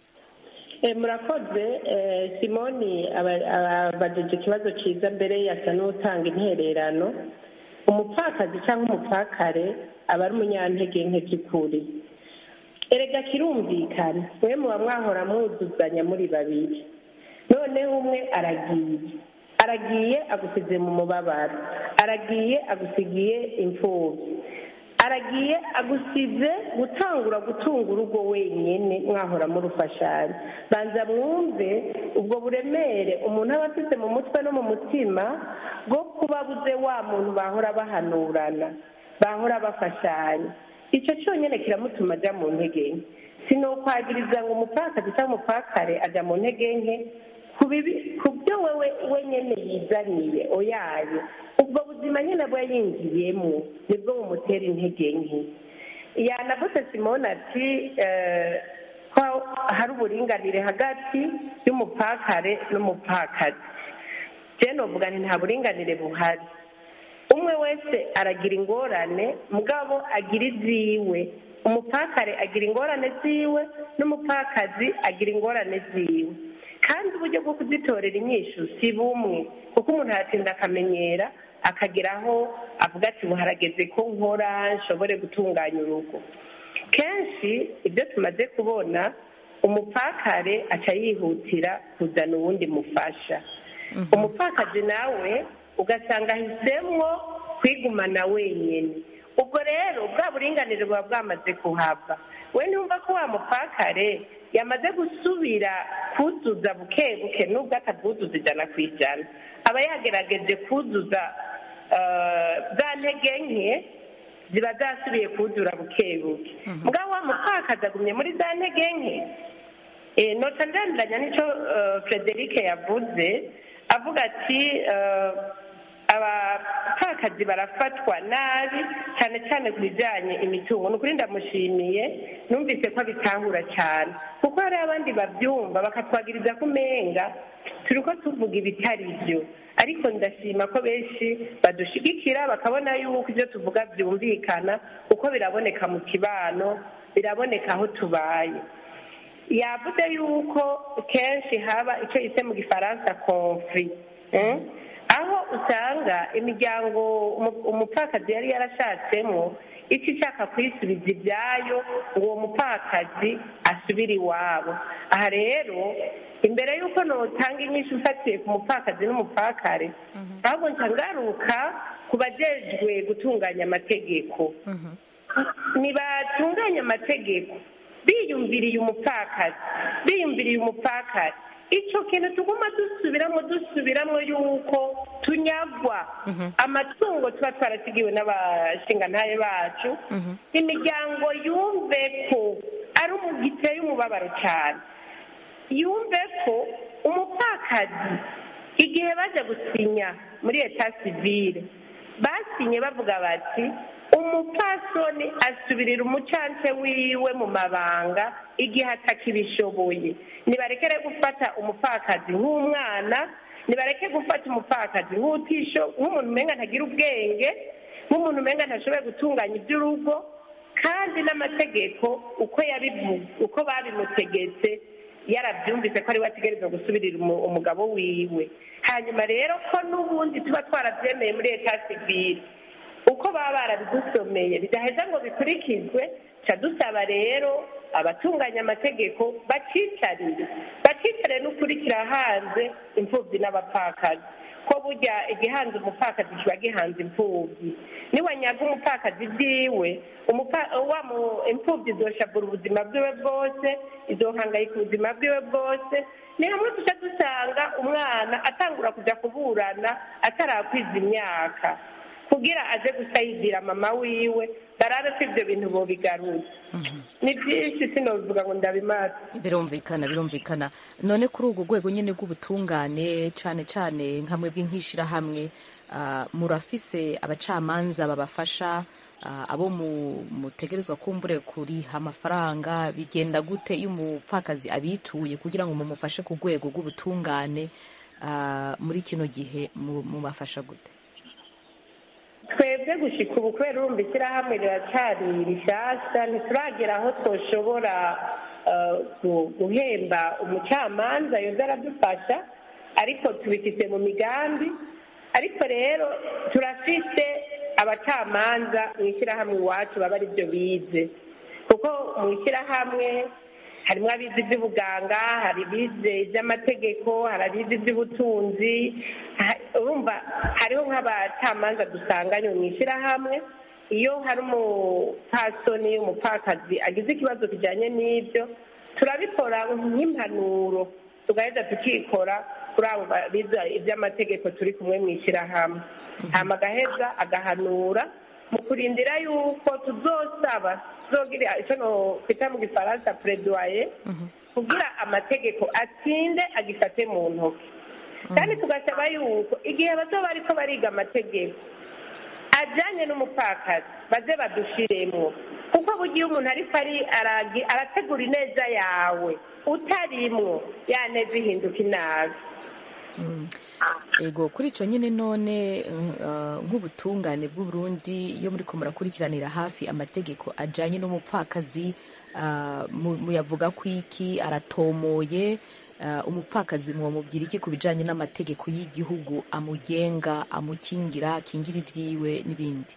Murakoze. Simoni abajije ikibazo cyiza mbere yasa n'utanga intererano. Umupfakazi cyangwa umupfakare aba ari umunyantege nke by'ukuri. Erega kirumvikana, mwe muba mwahora mwuzuzanya muri babiri, noneho umwe aragiye aragiye agusize mu mubabaro, aragiye agusigiye imfubyi, aragiye agusize gutangura gutunga urugo wenyine mwahora murufashanya. Banza mwumve ubwo buremere umuntu aba afite mu mutwe no mu mutima bwo kuba buze wa muntu bahora bahanurana, bahora bafashanya. Icyo cyonyine kiramutuma ajya mu ntege nke. Sinokwagiriza ngo umupfakazi cyangwa umupfakare ajya mu ntege nke ku byo wewe wenyine yizaniye oyaye. Ubwo buzima nyine aba yinjiyemo nibwo bumutera intege nke. Yanavuze Simone ati ko hari uburinganire hagati y'umupfakare n'umupfakazi. Je novuga nti nta buringanire buhari. Umwe wese aragira ingorane mugabo agira iziwe. Umupfakare agira ingorane ziwe n'umupfakazi agira ingorane ziwe, kandi uburyo bwo kuzitorera inyishu si bumwe, kuko umuntu aratinda akamenyera akageraho avuga ati buharageze ko nkora nshobore gutunganya urugo. Kenshi ibyo tumaze kubona umupfakare aca yihutira kuzana uwundi mufasha. Umupfakazi nawe ugasanga ahisemwo kwigumana wenyine. Ubwo rero bwa buringanire buba bwamaze kuhava. We ntumva ko wa mupfakare yamaze gusubira kuzuza buke buke nubwo atabwuzuza ijana ku ijana, aba yagerageje kuzuza za ntege nke ziba zasubiye kuzura buke buke. Mugabo wa mupfakazi agumye muri za ntege nke. Nota ndandanya nicyo Frederic yavuze avuga ati abapfakazi barafatwa nabi cyane cyane ku bijyanye imitungo. Ni ukuri ndamushimiye, numvise ko abitahura cyane, kuko hari abandi babyumva bakatwagiriza ko umenga turi ko tuvuga ibitari byo, ariko ndashima ko benshi badushigikira bakabona yuko ibyo tuvuga byumvikana, kuko biraboneka mu kibano, biraboneka aho tubaye. Yavuze yuko kenshi haba icyo yise mu gifaransa conflit, aho usanga imiryango umupfakazi yari yarashatsemo icyo ishaka kuyisubiza ibyayo ngo uwo mupfakazi asubire iwabo. aha rero imbere y'uko notanga inyinshi ufatiye ku mupfakazi n'umupfakare ahubwo nshagaruka ku bajejwe gutunganya amategeko. nibatunganya amategeko biyumviriye umupfakazi biyumviriye umupfakazi icyo kintu tuguma dusubiramo dusubiramo yuko tunyagwa amatungo tuba twarasigiwe n'abashingantahe bacu, imiryango yumve ko ari giteye umubabaro cyane, yumve ko umupfakazi igihe bajya gusinya muri eta sivile basinye bavuga bati umupfasoni asubirira umucanse wiwe mu mabanga igihe atakibishoboye. nibarekere gufata umupfakazi nk'umwana, nibareke gufata umupfakazi nk'utisho nk'umuntu umenga ntagira ubwenge, nk'umuntu umenga ntashoboye gutunganya iby'urugo, kandi n'amategeko uko yabivuze uko babimutegetse yarabyumvise ko ari we ategereza gusubirira umugabo wiwe. hanyuma rero ko n'ubundi tuba twarabyemeye muri eta sivile uko baba barabidusomeye bidaheza ngo bikurikizwe, ca dusaba rero abatunganya amategeko bacicarire bacicarire n'ukurikira hanze imfubyi n'abapfakazi, ko burya igihanze umupfakazi kiba gihanze imfubyi. niwanyaga umupfakazi byiwe imfubyi izoshabura ubuzima bwiwe bwose, izohangayika ubuzima bwiwe bwose. ni hamwe tuca dusanga umwana atangura kujya kuburana atarakwiza imyaka kugira aje gusayidira mama wiwe, barabe ko ibyo bintu bobigaruza. ni byinshi sinobivuga ngo ndabimaze. birumvikana birumvikana. none kuri urwo rwego nyine rw'ubutungane cyane cyane nka mwebwe nk'ishyirahamwe, murafise abacamanza babafasha, abo mutegerezwa kumbure kuriha amafaranga, bigenda gute iyo umupfakazi abituye kugira ngo mumufashe ku rwego rw'ubutungane muri kino gihe mubafasha gute? twebwe gushika ubu kubera urumva ishyirahamwe riracyari rishyashya ntituragera aho twoshobora guhemba umucamanza yoza aradufasha, ariko tubifite mu migambi. ariko rero turafite abacamanza mu ishyirahamwe iwacu baba ari byo bize, kuko mu ishyirahamwe harimo abize iby'ubuganga, hari abize iby'amategeko, hari abize iby'ubutunzi. urumva hariho nk'abacamanza dusanganye mu ishyirahamwe. iyo hari umupfasoni umupfakazi agize ikibazo kijyanye n'ibyo turabikora nk'impanuro, tugahita tukikora kuri abo bize iby'amategeko turi kumwe mu ishyirahamwe, hama agaheza agahanura mu kurindira yuko tuzosaba tuzogira icyo twita mu gifaransa plaidoyer kugira amategeko atsinde agifate mu ntoki. kandi tugasaba yuko igihe bato bariko bariga amategeko ajyanye n'umupfakazi baze badushiremo, kuko burya umuntu ariko ari arategura ineza yawe utarimwo ya neza ihinduka inabi. ego kuri icyo nyine none nk'ubutungane bw'uburundi iyo muri ko murakurikiranira hafi amategeko ajyanye n'umupfakazi, muyavuga ko iki aratomoye, umupfakazi mwamubwira iki ku bijyanye n'amategeko y'igihugu amugenga, amukingira, akingira ibyiwe n'ibindi?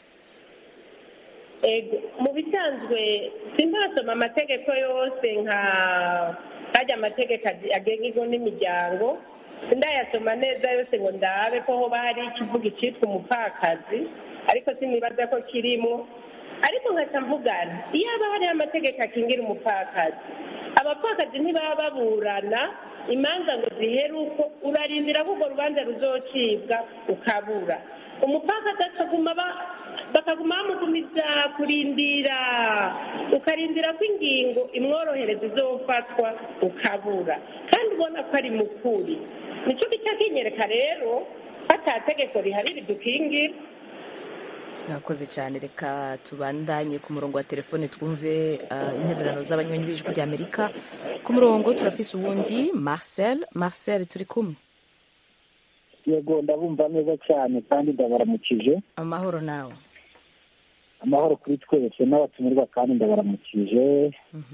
mu bisanzwe sinasoma amategeko yose nka hajya amategeko agenga ingo n'imiryango, ndayasoma neza yose ngo ndabe ko hoba hari ikivuga icyitwa umupfakazi, ariko sinibaza ko kirimo. ariko nkaca mvugana iyo haba hariho amategeko akingira umupfakazi, abapfakazi ntibaba baburana imanza ngo zihere uko urarindira ko urwo rubanza ruzocibwa ukabura. umupfakazi akaguma bakaguma bamugumiza kurindira, ukarindira ko ingingo imworohereza izofatwa ukabura, kandi ubona ko ari mukuri. nicyo gica kinyereka rero ko atategeko rihari ridukingira. murakoze cyane. reka tubandanye ku murongo wa telefone twumve intererano z'abanywanyi b'ijwi ry'Amerika. ku murongo turafise uwundi Marcel. Marcel turi kumwe? yego ndabumva neza cyane kandi ndabaramukije. amahoro nawe? amahoro kuri twese n'abatumirwa kandi ndabaramukije.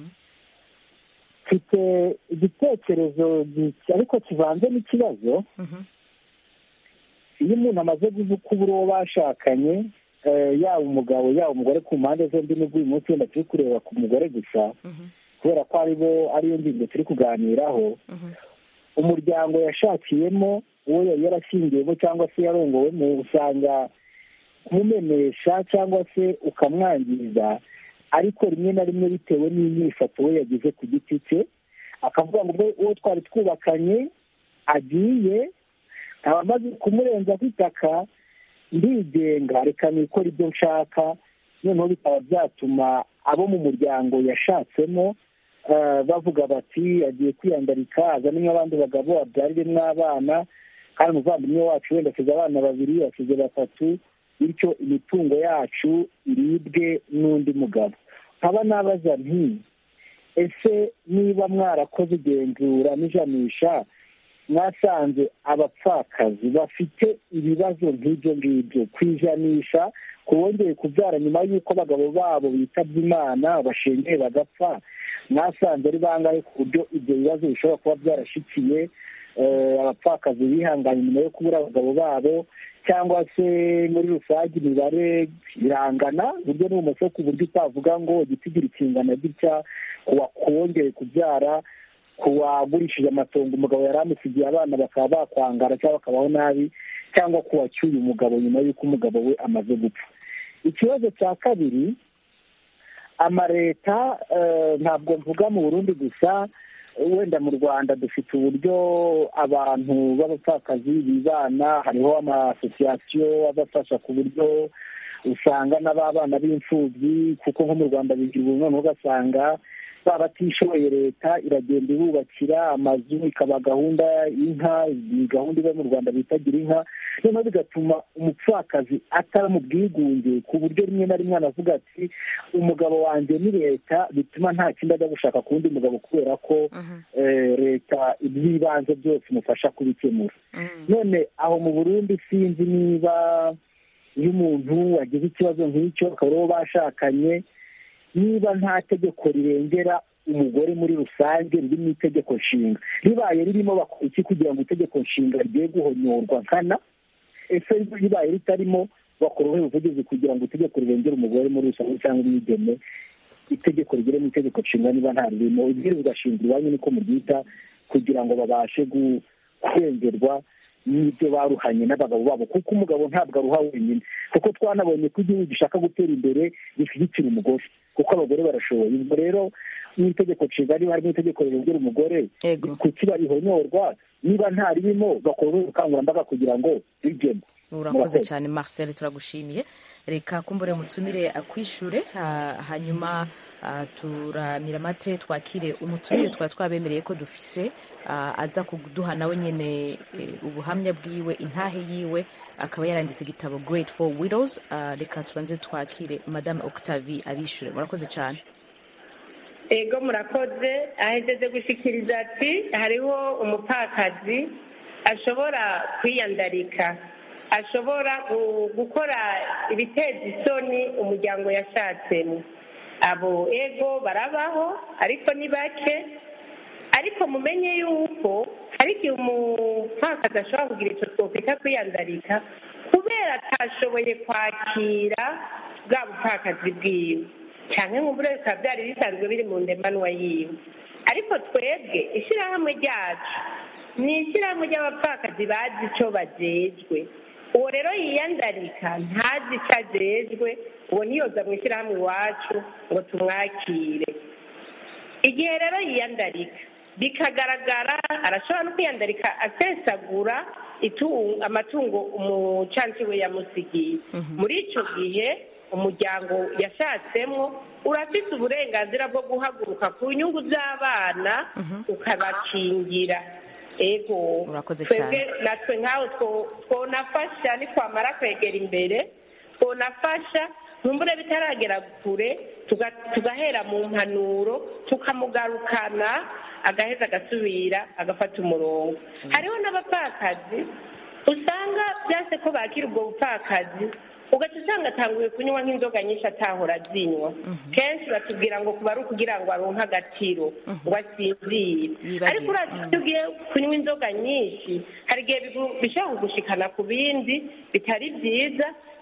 mfite igitekerezo ariko kivanze n'ikibazo. iyo umuntu amaze kubura uwo bashakanye yaba umugabo yaba umugore ku mpande zombi n'ubwo uyu munsi wenda turi kureba ku mugore gusa kubera ko aribo ariyo ngingo turi kuganiraho, umuryango yashakiyemo uwo yari yarashyingiyemo cyangwa se yarongowemo usanga kumumenesha cyangwa se ukamwangiza, ariko rimwe na rimwe bitewe n'imyifato we yagize ku giti cye, akavuga ngo uwo twari twubakanye agiye nkaba amaze kumurenzaho itaka ndigenga reka nikora ibyo nshaka, noneho bikaba byatuma abo mu muryango yashatsemo bavuga bati agiye kwiyandarika azane nk'abandi bagabo abyariremo abana, kandi umuvandimwe wacu wenda asize abana babiri asize batatu, bityo imitungo yacu iribwe n'undi mugabo. nkaba nabaza nti ese niba mwarakoze igenzura n'ijanisha mwasanze abapfakazi bafite ibibazo nk'ibyo ngibyo ku ijanisha ku bongeye kubyara nyuma y'uko abagabo babo bitabye Imana bashengeye bagapfa, mwasanze ari bangahe ku buryo ibyo bibazo bishobora kuba byarashikiye abapfakazi bihanganye nyuma yo kubura abagabo babo, cyangwa se muri rusange imibare irangana uburyo n'ubumoso ku buryo utavuga ngo igiti kingana gitya kuwongeye kubyara, kuwagurishije amatongo umugabo yari amusigiye abana bakaba bakwangara cyangwa bakabaho nabi, cyangwa kuwacyuye umugabo nyuma y'uko umugabo we amaze gupfa. Ikibazo cya kabiri, amaleta ntabwo mvuga mu Burundi gusa, wenda mu Rwanda dufite uburyo abantu b'abapfakazi bibana, hariho amasosiyasiyo abafasha ku buryo usanga n'ababana b'imfubyi, kuko nko mu Rwanda bigira ubu noneho ugasanga batishoboye leta iragenda ibubakira amazu, ikaba gahunda y'inka, ni gahunda iba mu Rwanda bitagira inka, noneho bigatuma umupfakazi atari mu bwigunge ku buryo rimwe na rimwe anavuga ati umugabo wanjye ni leta, bituma nta kindi ajya gushaka ku wundi mugabo kubera ko leta iby'ibanze byose imufasha kubikemura. None aho mu Burundi sinzi niba iyo umuntu wagize ikibazo nk'icyo akaba aribo bashakanye, niba nta tegeko rirengera umugore muri rusange riri mu itegeko nshinga, ribaye ririmo bakora iki kugira ngo itegeko nshinga rigiye guhonyorwa nkana? Ese ribaye ritarimo bakora ubuvugizi kugira ngo itegeko rirengere umugore muri rusange cyangwa umwigeme, itegeko rigere mu itegeko nshinga niba nta ririmo, ibwirizwa shingiro iwanyu niko muryita, kugira ngo babashe kurengerwa n'ibyo baruhanye n'abagabo babo, kuko umugabo ntabwo aruha wenyine, kuko twanabonye ko igihugu gishaka gutera imbere gishyigikira umugore, kuko abagore barashoboye. Ubwo rero n'itegeko nshinga niba harimo itegeko rirengera umugore, kuki barihonyorwa? Niba nta ririmo bakora ubukangurambaga kugira ngo rijyemo. Urakoze cyane Marcel, turagushimiye. Reka kumbure mutumire akwishure, hanyuma turamira amate twakire umutumire twari twabemereye ko dufise aza kuduha nawe nyene ubuhamya bwiwe, intahe yiwe, akaba yaranditse igitabo Great for Widows. Reka tubanze twakire Madame Octavie abishure. Murakoze cyane. Ego murakoze. Ahejeje gushikiriza ati hariho umupfakazi ashobora kwiyandarika, ashobora gukora ibiteza isoni umuryango yashatsemo. Abo ego barabaho ariko ni bake, ariko mumenye yuko hari igihe umupfakazi ashobora kugira icyo twokwita kwiyandarika kubera atashoboye kwakira bwa bupfakazi bwiwe, cyane nk'ubure bikaba byari bisanzwe biri mu ndemanwa yiwe. Ariko twebwe ishyirahamwe ryacu ni ishyirahamwe ry'abapfakazi bazi icyo bajejwe. Uwo rero yiyandarika ntazi icyo ajejwe, uwo niyoza mu ishyirahamwe iwacu ngo tumwakire. Igihe rero yiyandarika bikagaragara, arashobora no kwiyandarika asesagura amatungo umucansi we yamusigiye. Muri icyo gihe umuryango yashatsemo urafite uburenganzira bwo guhaguruka ku nyungu z'abana ukabakingira. Ego twebwe natwe nkaho twonafasha nitwamara kwegera imbere, twonafasha ntumbure bitaragera kure, tugahera mu mpanuro tukamugarukana, agaheza agasubira agafata umurongo. Hariho n'abapfakazi usanga byase ko bakira ubwo bupfakazi, ugaca usanga atanguye kunywa nk'inzoga nyinshi atahora azinywa. Kenshi batubwira ngo kuba ari ukugira ngo aronke agatiro ngo asinzire, ariko ugiye kunywa inzoga nyinshi hari igihe bishobora kugushikana ku bindi bitari byiza,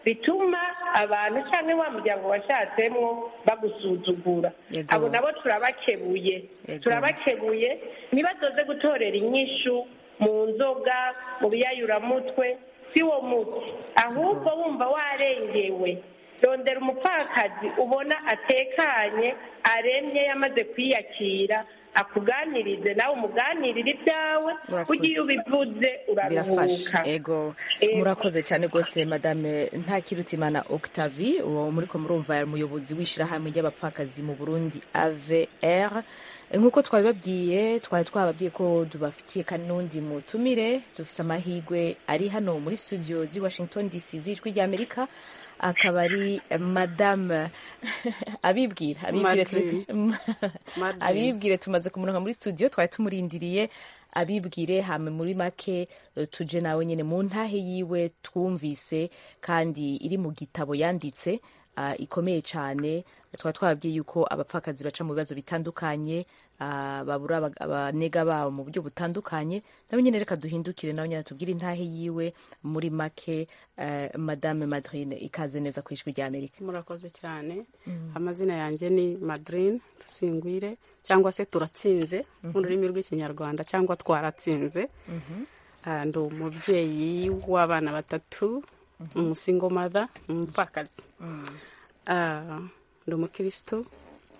bituma abantu cyangwa wa muryango washatsemwo bagusuzugura. Abo nabo turabakebuye turabakebuye ntibazoze gutorera inyishu mu nzoga mu biyayuramutwe si wo muti, ahubwo wumva warengewe rondera umupfakazi ubona atekanye aremye yamaze kwiyakira akuganirize nawe umuganirire ibyawe ugiye ubivuze uraruhuka. Ego murakoze cyane rwose madame Ntakirutimana Octavie uwo muri ko murumva umuyobozi w'ishirahamwe ry'abapfakazi mu Burundi A V R. Nk'uko twabibabwiye twari twababwiye ko dubafitiye kanundi mutumire dufise amahigwe ari hano muri studio zi Washington D C z'ijwi rya Amerika, akaba ari madame abibwira abibwire abibwire tumaze kumuronka muri studio twari tumurindiriye abibwire hame muri make tuje nawe nyene mu ntahe yiwe twumvise kandi iri mu gitabo yanditse uh, ikomeye cyane. Twari twababwiye yuko abapfakazi baca mu bibazo bitandukanye uh, babura abanega babo mu buryo butandukanye. Nawe nyene reka duhindukire nawe nyene tubwire intahe yiwe muri make. uh, Madame Madrine ikaze neza ku ijwi rya Amerika. Murakoze cyane. mm. Amazina yanjye ni Madrine Tusingwire cyangwa se turatsinze mu mm-hmm. rurimi rw'ikinyarwanda cyangwa twaratsinze. mm-hmm. uh, ndi umubyeyi w'abana batatu, mm-hmm. umusingo mother, umupfakazi. mm. uh, ndi umukristo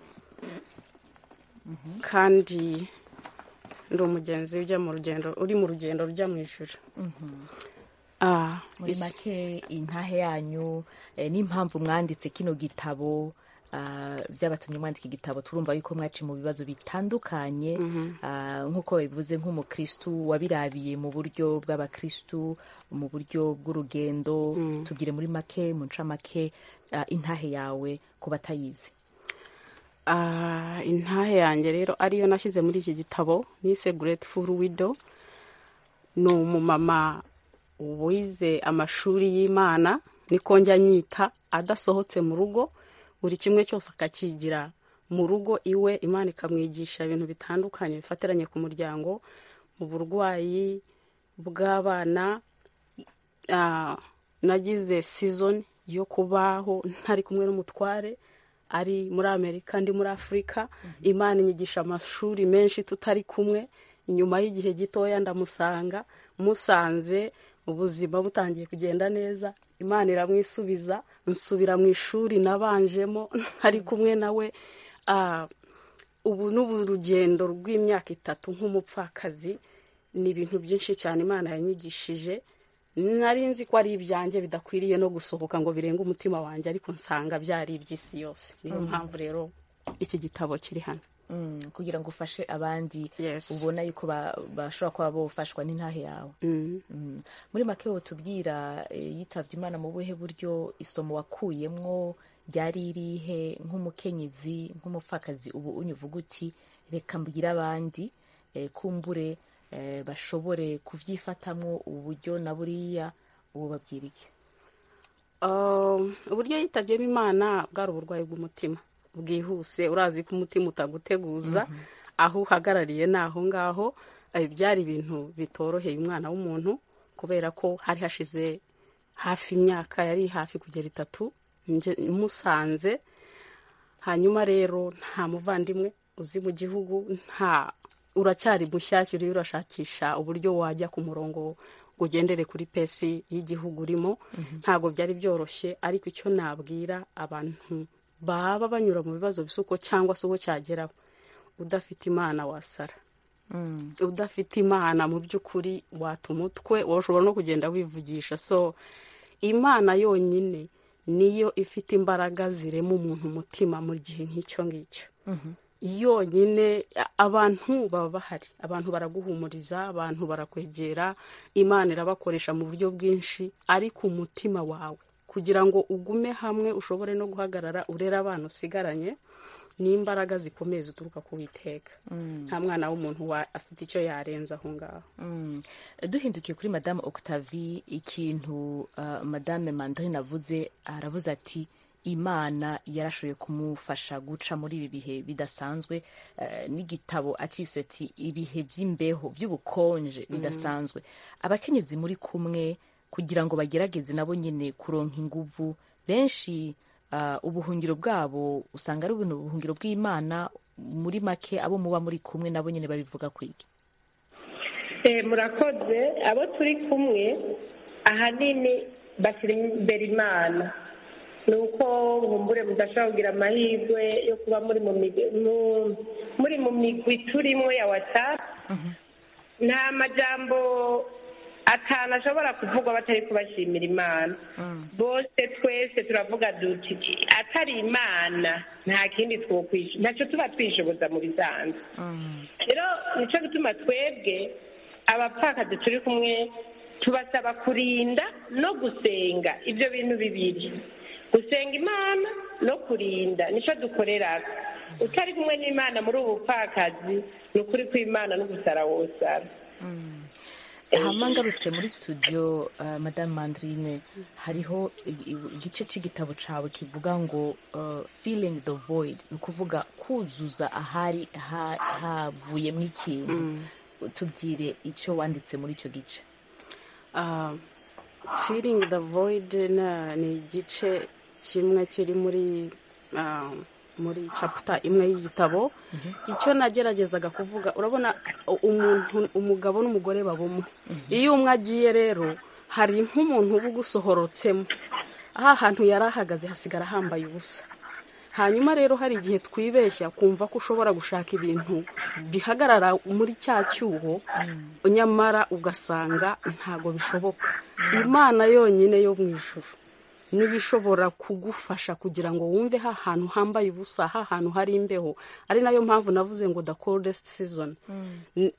mm-hmm. kandi ndi umugenzi ujya mu rugendo uri mu rugendo rujya mu ijuru. mm-hmm. ah, muri make intahe yanyu eh, n'impamvu mwanditse kino gitabo uh, by'abatumye mwandika igitabo. Turumva yuko mwaci mu bibazo bitandukanye. mm-hmm. uh, nk'uko bivuze nk'umukristu wabirabiye mu buryo bw'abakristu mu buryo bw'urugendo. mm. Tubwire muri make mu ncamake uh, intahe yawe ku batayizi. Uh, intahe yanjye rero ariyo nashyize muri iki gitabo nise Grateful Widow. Ni umumama wize amashuri y'Imana niko njya nyita, adasohotse mu rugo, buri kimwe cyose akakigira mu rugo iwe. Imana ikamwigisha ibintu bitandukanye bifatiranye ku muryango, mu burwayi bw'abana. uh, nagize season yo kubaho ntari kumwe n'umutware ari muri Amerika ndi muri Afurika. mm-hmm. Imana inyigisha amashuri menshi tutari kumwe. Nyuma y'igihe gitoya ndamusanga, musanze ubuzima butangiye kugenda neza, Imana iramwisubiza, nsubira mu ishuri nabanjemo ntari kumwe nawe. uh, ubu n'ubu rugendo rw'imyaka itatu nk'umupfakazi ni ibintu byinshi cyane Imana yanyigishije. Nari nzi ko ari ibyanjye bidakwiriye no gusohoka ngo birenge umutima wanjye, ariko nsanga byari iby'isi yose. Niyo mpamvu rero iki gitabo kiri hano. Mm, kugira ngo ufashe abandi. Yes. Ubona yuko bashobora kuba bofashwa n'intahe yawe. mm. mm. Muri make wo tubwira e, yitavye Imana mu buhe buryo, isomo wakuyemwo ryari irihe nk'umukenyezi nk'umupfakazi ubu unyuvuga uti reka mbwira abandi e, kumbure e, bashobore kuvyifatamwo uburyo na buriya ubu babwira iki? uh, uburyo yitavyemo Imana bwari uburwayi bw'umutima bwihuse. Urazi ko umutima utaguteguza. mm-hmm. aho uhagarariye naho ngaho. Byari ibintu bitoroheye umwana w'umuntu kubera ko hari hashize hafi imyaka yari hafi kugera itatu musanze. Hanyuma rero nta muvandimwe uzi mu gihugu, nta uracyari mushyashya uri urashakisha uburyo wajya ku murongo ugendere kuri pesi y'igihugu urimo. mm-hmm. Ntabwo byari byoroshye, ariko icyo nabwira abantu baba banyura mu bibazo bisuko cyangwa se uwo cyageraho, udafite Imana wasara. mm. Udafite Imana mu by'ukuri wata umutwe, washobora no kugenda wivugisha. So Imana yonyine niyo ifite imbaraga zirema umuntu umutima mu gihe nk'icyo ngicyo. mm-hmm. Yonyine abantu baba bahari, abantu baraguhumuriza, abantu barakwegera. Imana irabakoresha mu buryo bwinshi, ariko umutima wawe kugira ngo ugume hamwe ushobore no guhagarara urera abana usigaranye, n'imbaraga zikomeye zituruka ku Uwiteka. mm. Nta mwana w'umuntu afite icyo yarenza aho ngaho. mm. Duhindukiye kuri Madame Octavie, ikintu uh, Madame Mandrine avuze, aravuze ati Imana yarashoboye kumufasha guca muri ibi bihe bidasanzwe. uh, n'igitabo acise ati ibihe by'imbeho by'ubukonje bidasanzwe. mm. Abakenyezi muri kumwe kugira ngo bagerageze nabo nyine kuronka inguvu. Benshi uh, ubuhungiro bwabo usanga ari ubuntu ubuhungiro bw'Imana. Muri make abo muba muri kumwe nabo nyine babivuga kwiki? Eh, murakoze. Abo turi kumwe ahanini bashyira imbere Imana, nuko nkumbure mudashobora kugira amahirwe yo kuba muri mu muri mu migwi turimo ya WhatsApp. Nta majambo atanu ashobora kuvugwa batari kubashimira Imana. Bose twese turavuga duti atari Imana nta kindi twokwisha, ntacyo tuba twishoboza mu bisanzwe. Rero nicyo gituma twebwe abapfakazi turi kumwe tubasaba kurinda no gusenga ibyo bintu bibiri, gusenga Imana no kurinda, nicyo dukorera. Utari kumwe n'Imana muri ubu bupfakazi ni ukuri kw'Imana n'ugusara wosara. Hama ngarutse muri studio, uh, Madame Mandrine, hariho igice c'igitabo cawe kivuga ngo uh, feeling the void, ni ukuvuga kuzuza ahari havuye ha, mw'ikintu. Mm. Tubwire icyo wanditse muri icyo gice. Uh, feeling the void na ni igice kimwe kiri muri uh, muri chapter imwe y'igitabo. Mm-hmm. Icyo nageragezaga kuvuga, urabona umuntu umugabo n'umugore babomo. Mm-hmm. Iyo umwe agiye rero hari nk'umuntu ubu gusohorotsemo, aha hantu yarahagaze hasigara hambaye ubusa. Hanyuma rero hari igihe twibeshya kumva ko ushobora gushaka ibintu bihagarara muri cya cyuho, mm. nyamara ugasanga ntago bishoboka. Mm. Imana yonyine yo mu ijuru niyo ishobora kugufasha kugira ngo wumve ha hantu hambaye ubusa, ha hantu hari imbeho. Ari nayo mpamvu navuze ngo the coldest season. Mm.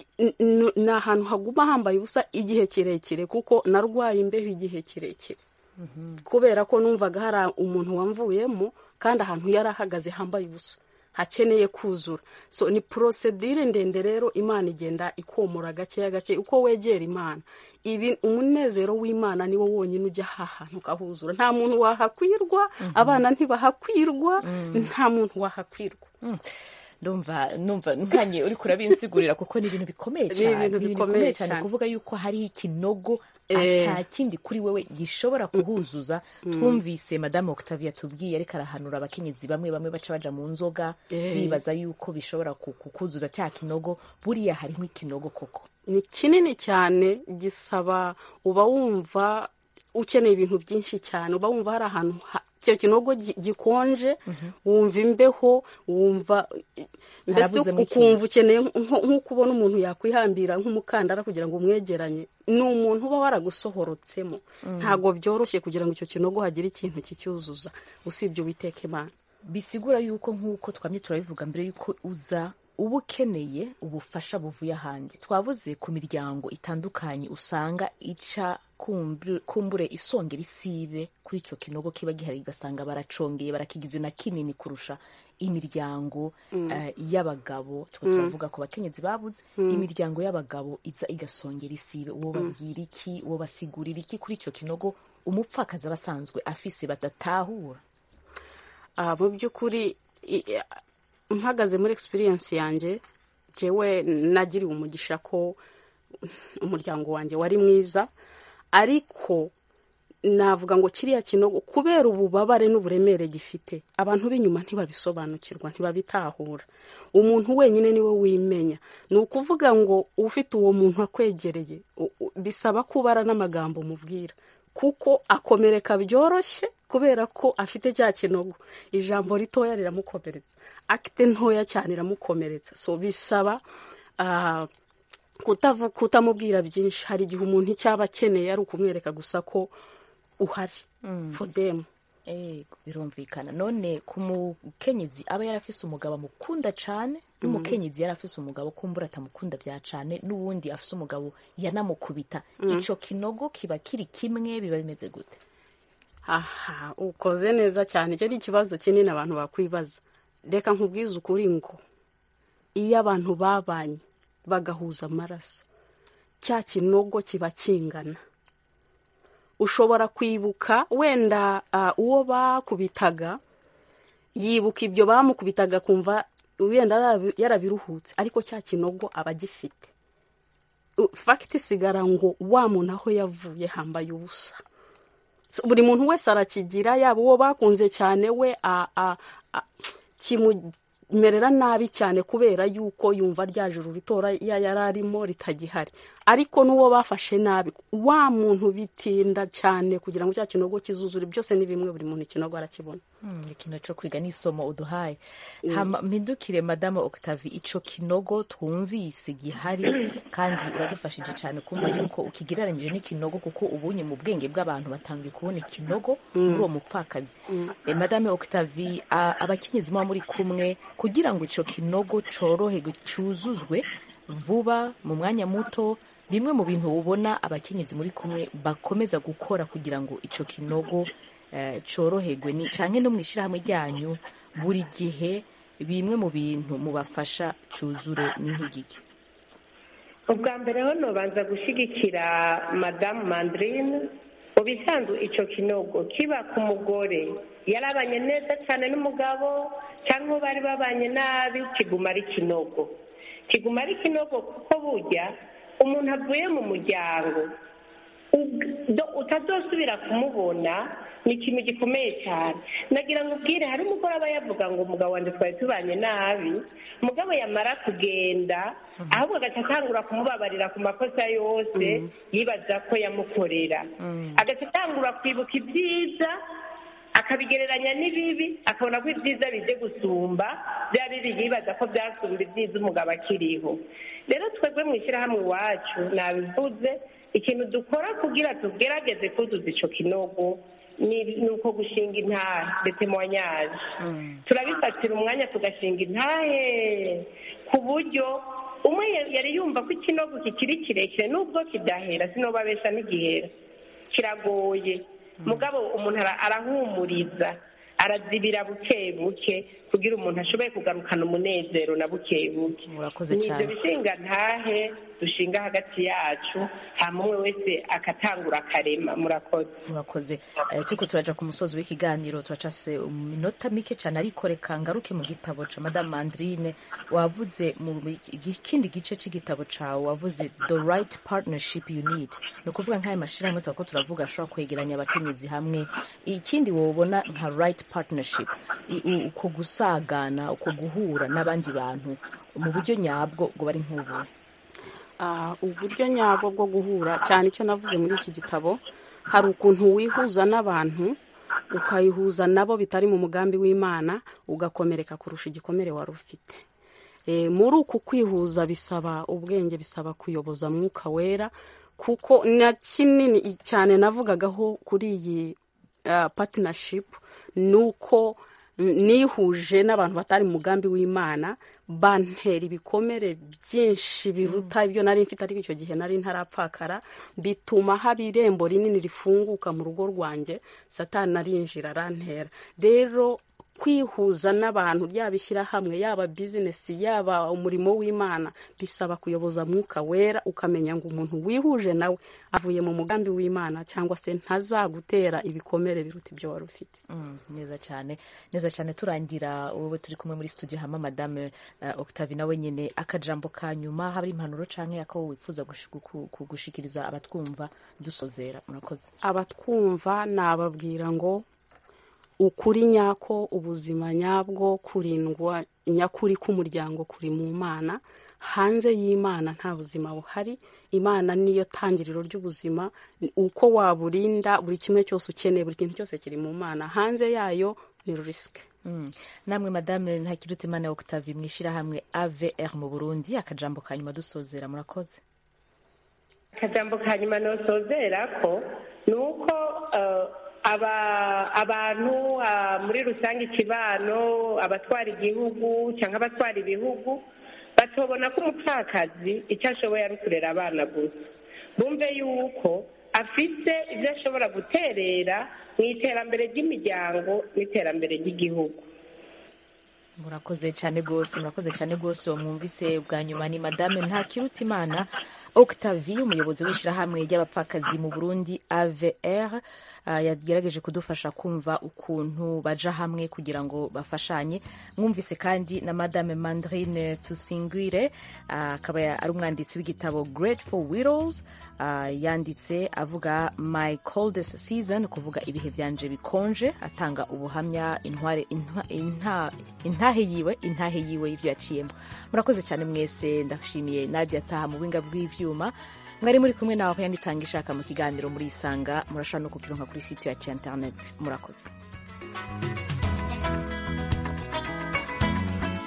Na hantu haguma hambaye ubusa igihe kirekire, kuko narwaye imbeho igihe kirekire. Mm-hmm. Kubera ko numvaga hari umuntu wamvuyemo kandi ahantu yarahagaze hambaye ubusa, hakeneye kuzura. So ni procedure ndende rero Imana igenda ikomora gake gake uko wegera Imana. Ibi umunezero w'Imana niwo wonyine ujya hahantu kahuzura. Nta muntu wahakwirwa. Mm-hmm. Abana ntibahakwirwa. Mm. Nta muntu wahakwirwa. Mm. Ndumva numva nkanye uri kurabinsigurira kuko ni ibintu bikomeye cyane. Ni ibintu bikomeye cyane kuvuga yuko hari ikinogo ata kindi kuri wewe gishobora kuhuzuza. Mm. Twumvise Madame Octavia tubwiye ariko arahanura abakenyezi bamwe bamwe baca baja mu nzoga, e. bibaza yuko bishobora kukuzuza cya kinogo. Buriya harimo ikinogo koko ni kinini cyane, gisaba uba wumva ukeneye ibintu byinshi cyane, uba wumva hari ahantu cyo kinogo gikonje. Mm-hmm. Wumva imbeho, wumva mbese ukumva ukeneye nk'uko ubona umuntu yakwihambira nk'umukandara kugira ngo umwegeranye. Ni umuntu uba waragusohorotsemo. Mm. Ntago byoroshye kugira ngo icyo kinogo hagire ikintu kicyuzuza usibye Uwiteka Imana. Bisigura yuko nk'uko twamye turabivuga mbere yuko uza uba ukeneye ubufasha buvuye ahandi. Twavuze ku miryango itandukanye usanga ica kumbure isongera isibe kuri icyo kinogo kiba gihari, ugasanga baracongeye barakigize na kinini kurusha imiryango. Mm. uh, y'abagabo tuba turavuga ko bakenyezi babuze. Mm. Imiryango y'abagabo iza igasongera isibe. Uwo babwira iki, uwo basigurira iki kuri icyo kinogo umupfakazi abasanzwe afise badatahura? Ah, mu by'ukuri mpagaze muri experience yanjye, jewe nagiriwe umugisha ko umuryango wanjye wari mwiza, ariko navuga ngo kiriya kinogo kubera ububabare n'uburemere gifite, abantu b'inyuma ntibabisobanukirwa, ntibabitahura. Umuntu wenyine niwe wimenya. Ni ukuvuga ngo ufite uwo muntu akwegereye bisaba kubara n'amagambo mubwira, kuko akomereka byoroshye kubera ko afite cya kinogo. Ijambo ritoya riramukomeretsa, akite ntoya cyane iramukomeretsa. So bisaba uh, kutavu kutamubwira byinshi. Hari igihe umuntu icyaba akeneye ari ukumwereka gusa ko uhari. Mm. For them. Eh, birumvikana. None ku mukenyezi aba yarafise umugabo amukunda cyane, n'umukenyezi yarafise umugabo kumbura atamukunda bya cyane, n'uwundi afise umugabo yanamukubita. Mm. Ico kinogo kiba kiri kimwe, biba bimeze gute? Aha, ukoze neza cyane. Icyo ni ikibazo kinini abantu bakwibaza. Reka nkubwize ukuri ngo iyo abantu babanye bagahuza amaraso, cya kinogo kiba kingana. Ushobora kwibuka wenda uh, uwo bakubitaga yibuka ibyo bamukubitaga kumva wenda yarabiruhutse, ariko cya kinogo aba gifite. fagiti isigara ngo wa muntu aho yavuye hambaye ubusa. Buri muntu wese arakigira, yaba uwo bakunze cyane we kimumerera nabi cyane kubera yuko yumva rya juru ritora yari arimo ritagihari, ariko n'uwo bafashe nabi wa muntu bitinda cyane kugira ngo cya kinogo kizuzure. Byose ni bimwe, buri muntu ikinogo arakibona. Ikintu cyo kwiga ni isomo uduhaye. Mpindukire Madame Octavie, ico kinogo twumvise gihari kandi uradufashije cyane kumva yuko ukigereranyije n'ikinogo, kuko ubunye mu bwenge bw'abantu batangiye kubona ikinogo muri uwo mupfakazi. Madame Octavie, abakenyezi muba muri kumwe kugira ngo ico kinogo corohe cyuzuzwe vuba mu mwanya muto, bimwe mu bintu ubona abakenyezi muri kumwe bakomeza gukora kugira ngo ico kinogo cyoroherwe ni canke no mwishirahamwe ryanyu buri gihe bimwe mu bintu mubafasha cyuzure ni nk'igiki? Ubwa mbere ho nobanza gushigikira Madame Mandrine. Ubisanzwe ico kinogo kiba ku mugore yarabanye neza cyane n'umugabo cyangwa bari babanye nabi, kiguma ari kinogo kiguma ari kinogo kuko burya umuntu avuye mu muryango utazosubira kumubona ni ikintu gikomeye cyane. Nagira ngo ubwire, hari umugore aba yavuga ngo umugabo wanjye twari tubanye nabi, umugabo yamara kugenda ahubwo agaca atangura kumubabarira ku makosa yose yibaza ko yamukorera, agaca atangura kwibuka ibyiza akabigereranya n'ibibi, akabona ko ibyiza bije gusumba bya bibi yibaza ko byasumba ibyiza umugabo akiriho. Rero twebwe mu ishyirahamwe iwacu nabivuze, ikintu dukora kugira tugerageze kuzuza ico kinogo ni uko gushinga intahe ndetse moyanyaje. Turabifatira umwanya tugashinga intahe ku buryo umwe yari yumva ko ikinogo kikiri kirekire nubwo kidahera, sinobabesha n'igihera kiragoye, mugabo umuntu arahumuriza, arazibira buke buke kugira umuntu ashoboye kugarukana umunezero na buke buke. Murakoze cyane. Nibyo bishinga ntahe dushinga hagati yacu, hama umwe wese akatangura akarema. Murakoze. Murakoze. Tuko turaja ku musozi w'ikiganiro, turacafise minota mike cyane, ariko reka ngaruke mu gitabo ca Madame Mandrine. Wavuze mu kindi gice c'igitabo cawe, wavuze the right partnership you need. No kuvuga nk'ayo mashirahamwe twako turavuga ashobora kwegeranya abakenyezi hamwe. Ikindi wobona nka right partnership, uko gusagana, uko guhura n'abandi bantu mu buryo nyabwo ngo bari nk'ubu. Uburyo nyabwo bwo guhura cyane, icyo navuze muri iki gitabo, hari ukuntu wihuza n'abantu ukayihuza nabo bitari mu mugambi w'Imana, ugakomereka kurusha igikomere wari ufite. Muri uku kwihuza bisaba ubwenge, bisaba kuyoboza Mwuka Wera, kuko na kinini cyane navugagaho kuri iyi partnership nuko nihuje n'abantu batari mu mugambi w'Imana, bantera ibikomere byinshi biruta ibyo nari mfite, ariko icyo gihe nari ntarapfakara, bituma haba irembo rinini rifunguka mu rugo rwanjye, Satani arinjira arantera. Rero kwihuza n'abantu, byabishyira hamwe, yaba business yaba umurimo w'Imana, bisaba kuyoboza Mwuka Wera, ukamenya ngo umuntu wihuje nawe avuye mu mugambi w'Imana cyangwa se ntazagutera ibikomere biruta ibyo wari ufite. Mm, neza cyane neza cyane. Turangira wowe turi kumwe muri studio hama Madame uh, Octavie, nawe nyene akajambo ka nyuma, hari impanuro canke yako wifuza gushikiriza abatwumva dusozera? Murakoze. Abatwumva nababwira ngo ukuri nyako, ubuzima nyabwo, kurindwa nyakuri k'umuryango kuri mu Mana. Hanze y'Imana nta buzima buhari. Imana niyo tangiriro ry'ubuzima. Uko waburinda buri kimwe cyose ukeneye, buri kintu cyose kiri mu Mana. Hanze yayo ni risk. Mm. Namwe Madame Ntakirutimana Octavie mwishira hamwe A V R mu Burundi, akajambo kanyuma dusozera? Murakoze. Akajambo kanyuma no sozera ko nuko uh, aba abantu muri rusange ikibano, abatwara igihugu cyangwa abatwara ibihugu batobona ko umupfakazi icyo ashoboye ari kurera abana gusa. Bumve yuko afite ibyo ashobora guterera mu iterambere ry'imiryango n'iterambere ry'igihugu. Murakoze cyane gose, murakoze cyane gose. Uwo mwumvise bwa nyuma ni Madame Ntakirutimana Octavie umuyobozi w'ishyirahamwe ry'abapfakazi mu Burundi A V R uh, yagerageje kudufasha kumva ukuntu baja hamwe kugira ngo bafashanye. Mwumvise kandi na Madame Mandrine Tusingwire akaba uh, ari umwanditsi w'igitabo Great for Widows uh, yanditse avuga My Coldest Season, kuvuga ibihe vyanje bikonje, atanga ubuhamya intware inta, inta, intahe yiwe intahe yiwe y'ivyo yaciyemo. Murakoze cyane mwese, ndashimiye Nadia Taha mu binga bw'ivyuma. Mwari muri kumwe nawe yanditanga ishaka mu kiganiro muri Isanga, murashobora no kukironka kuri site ya internet. Murakoze.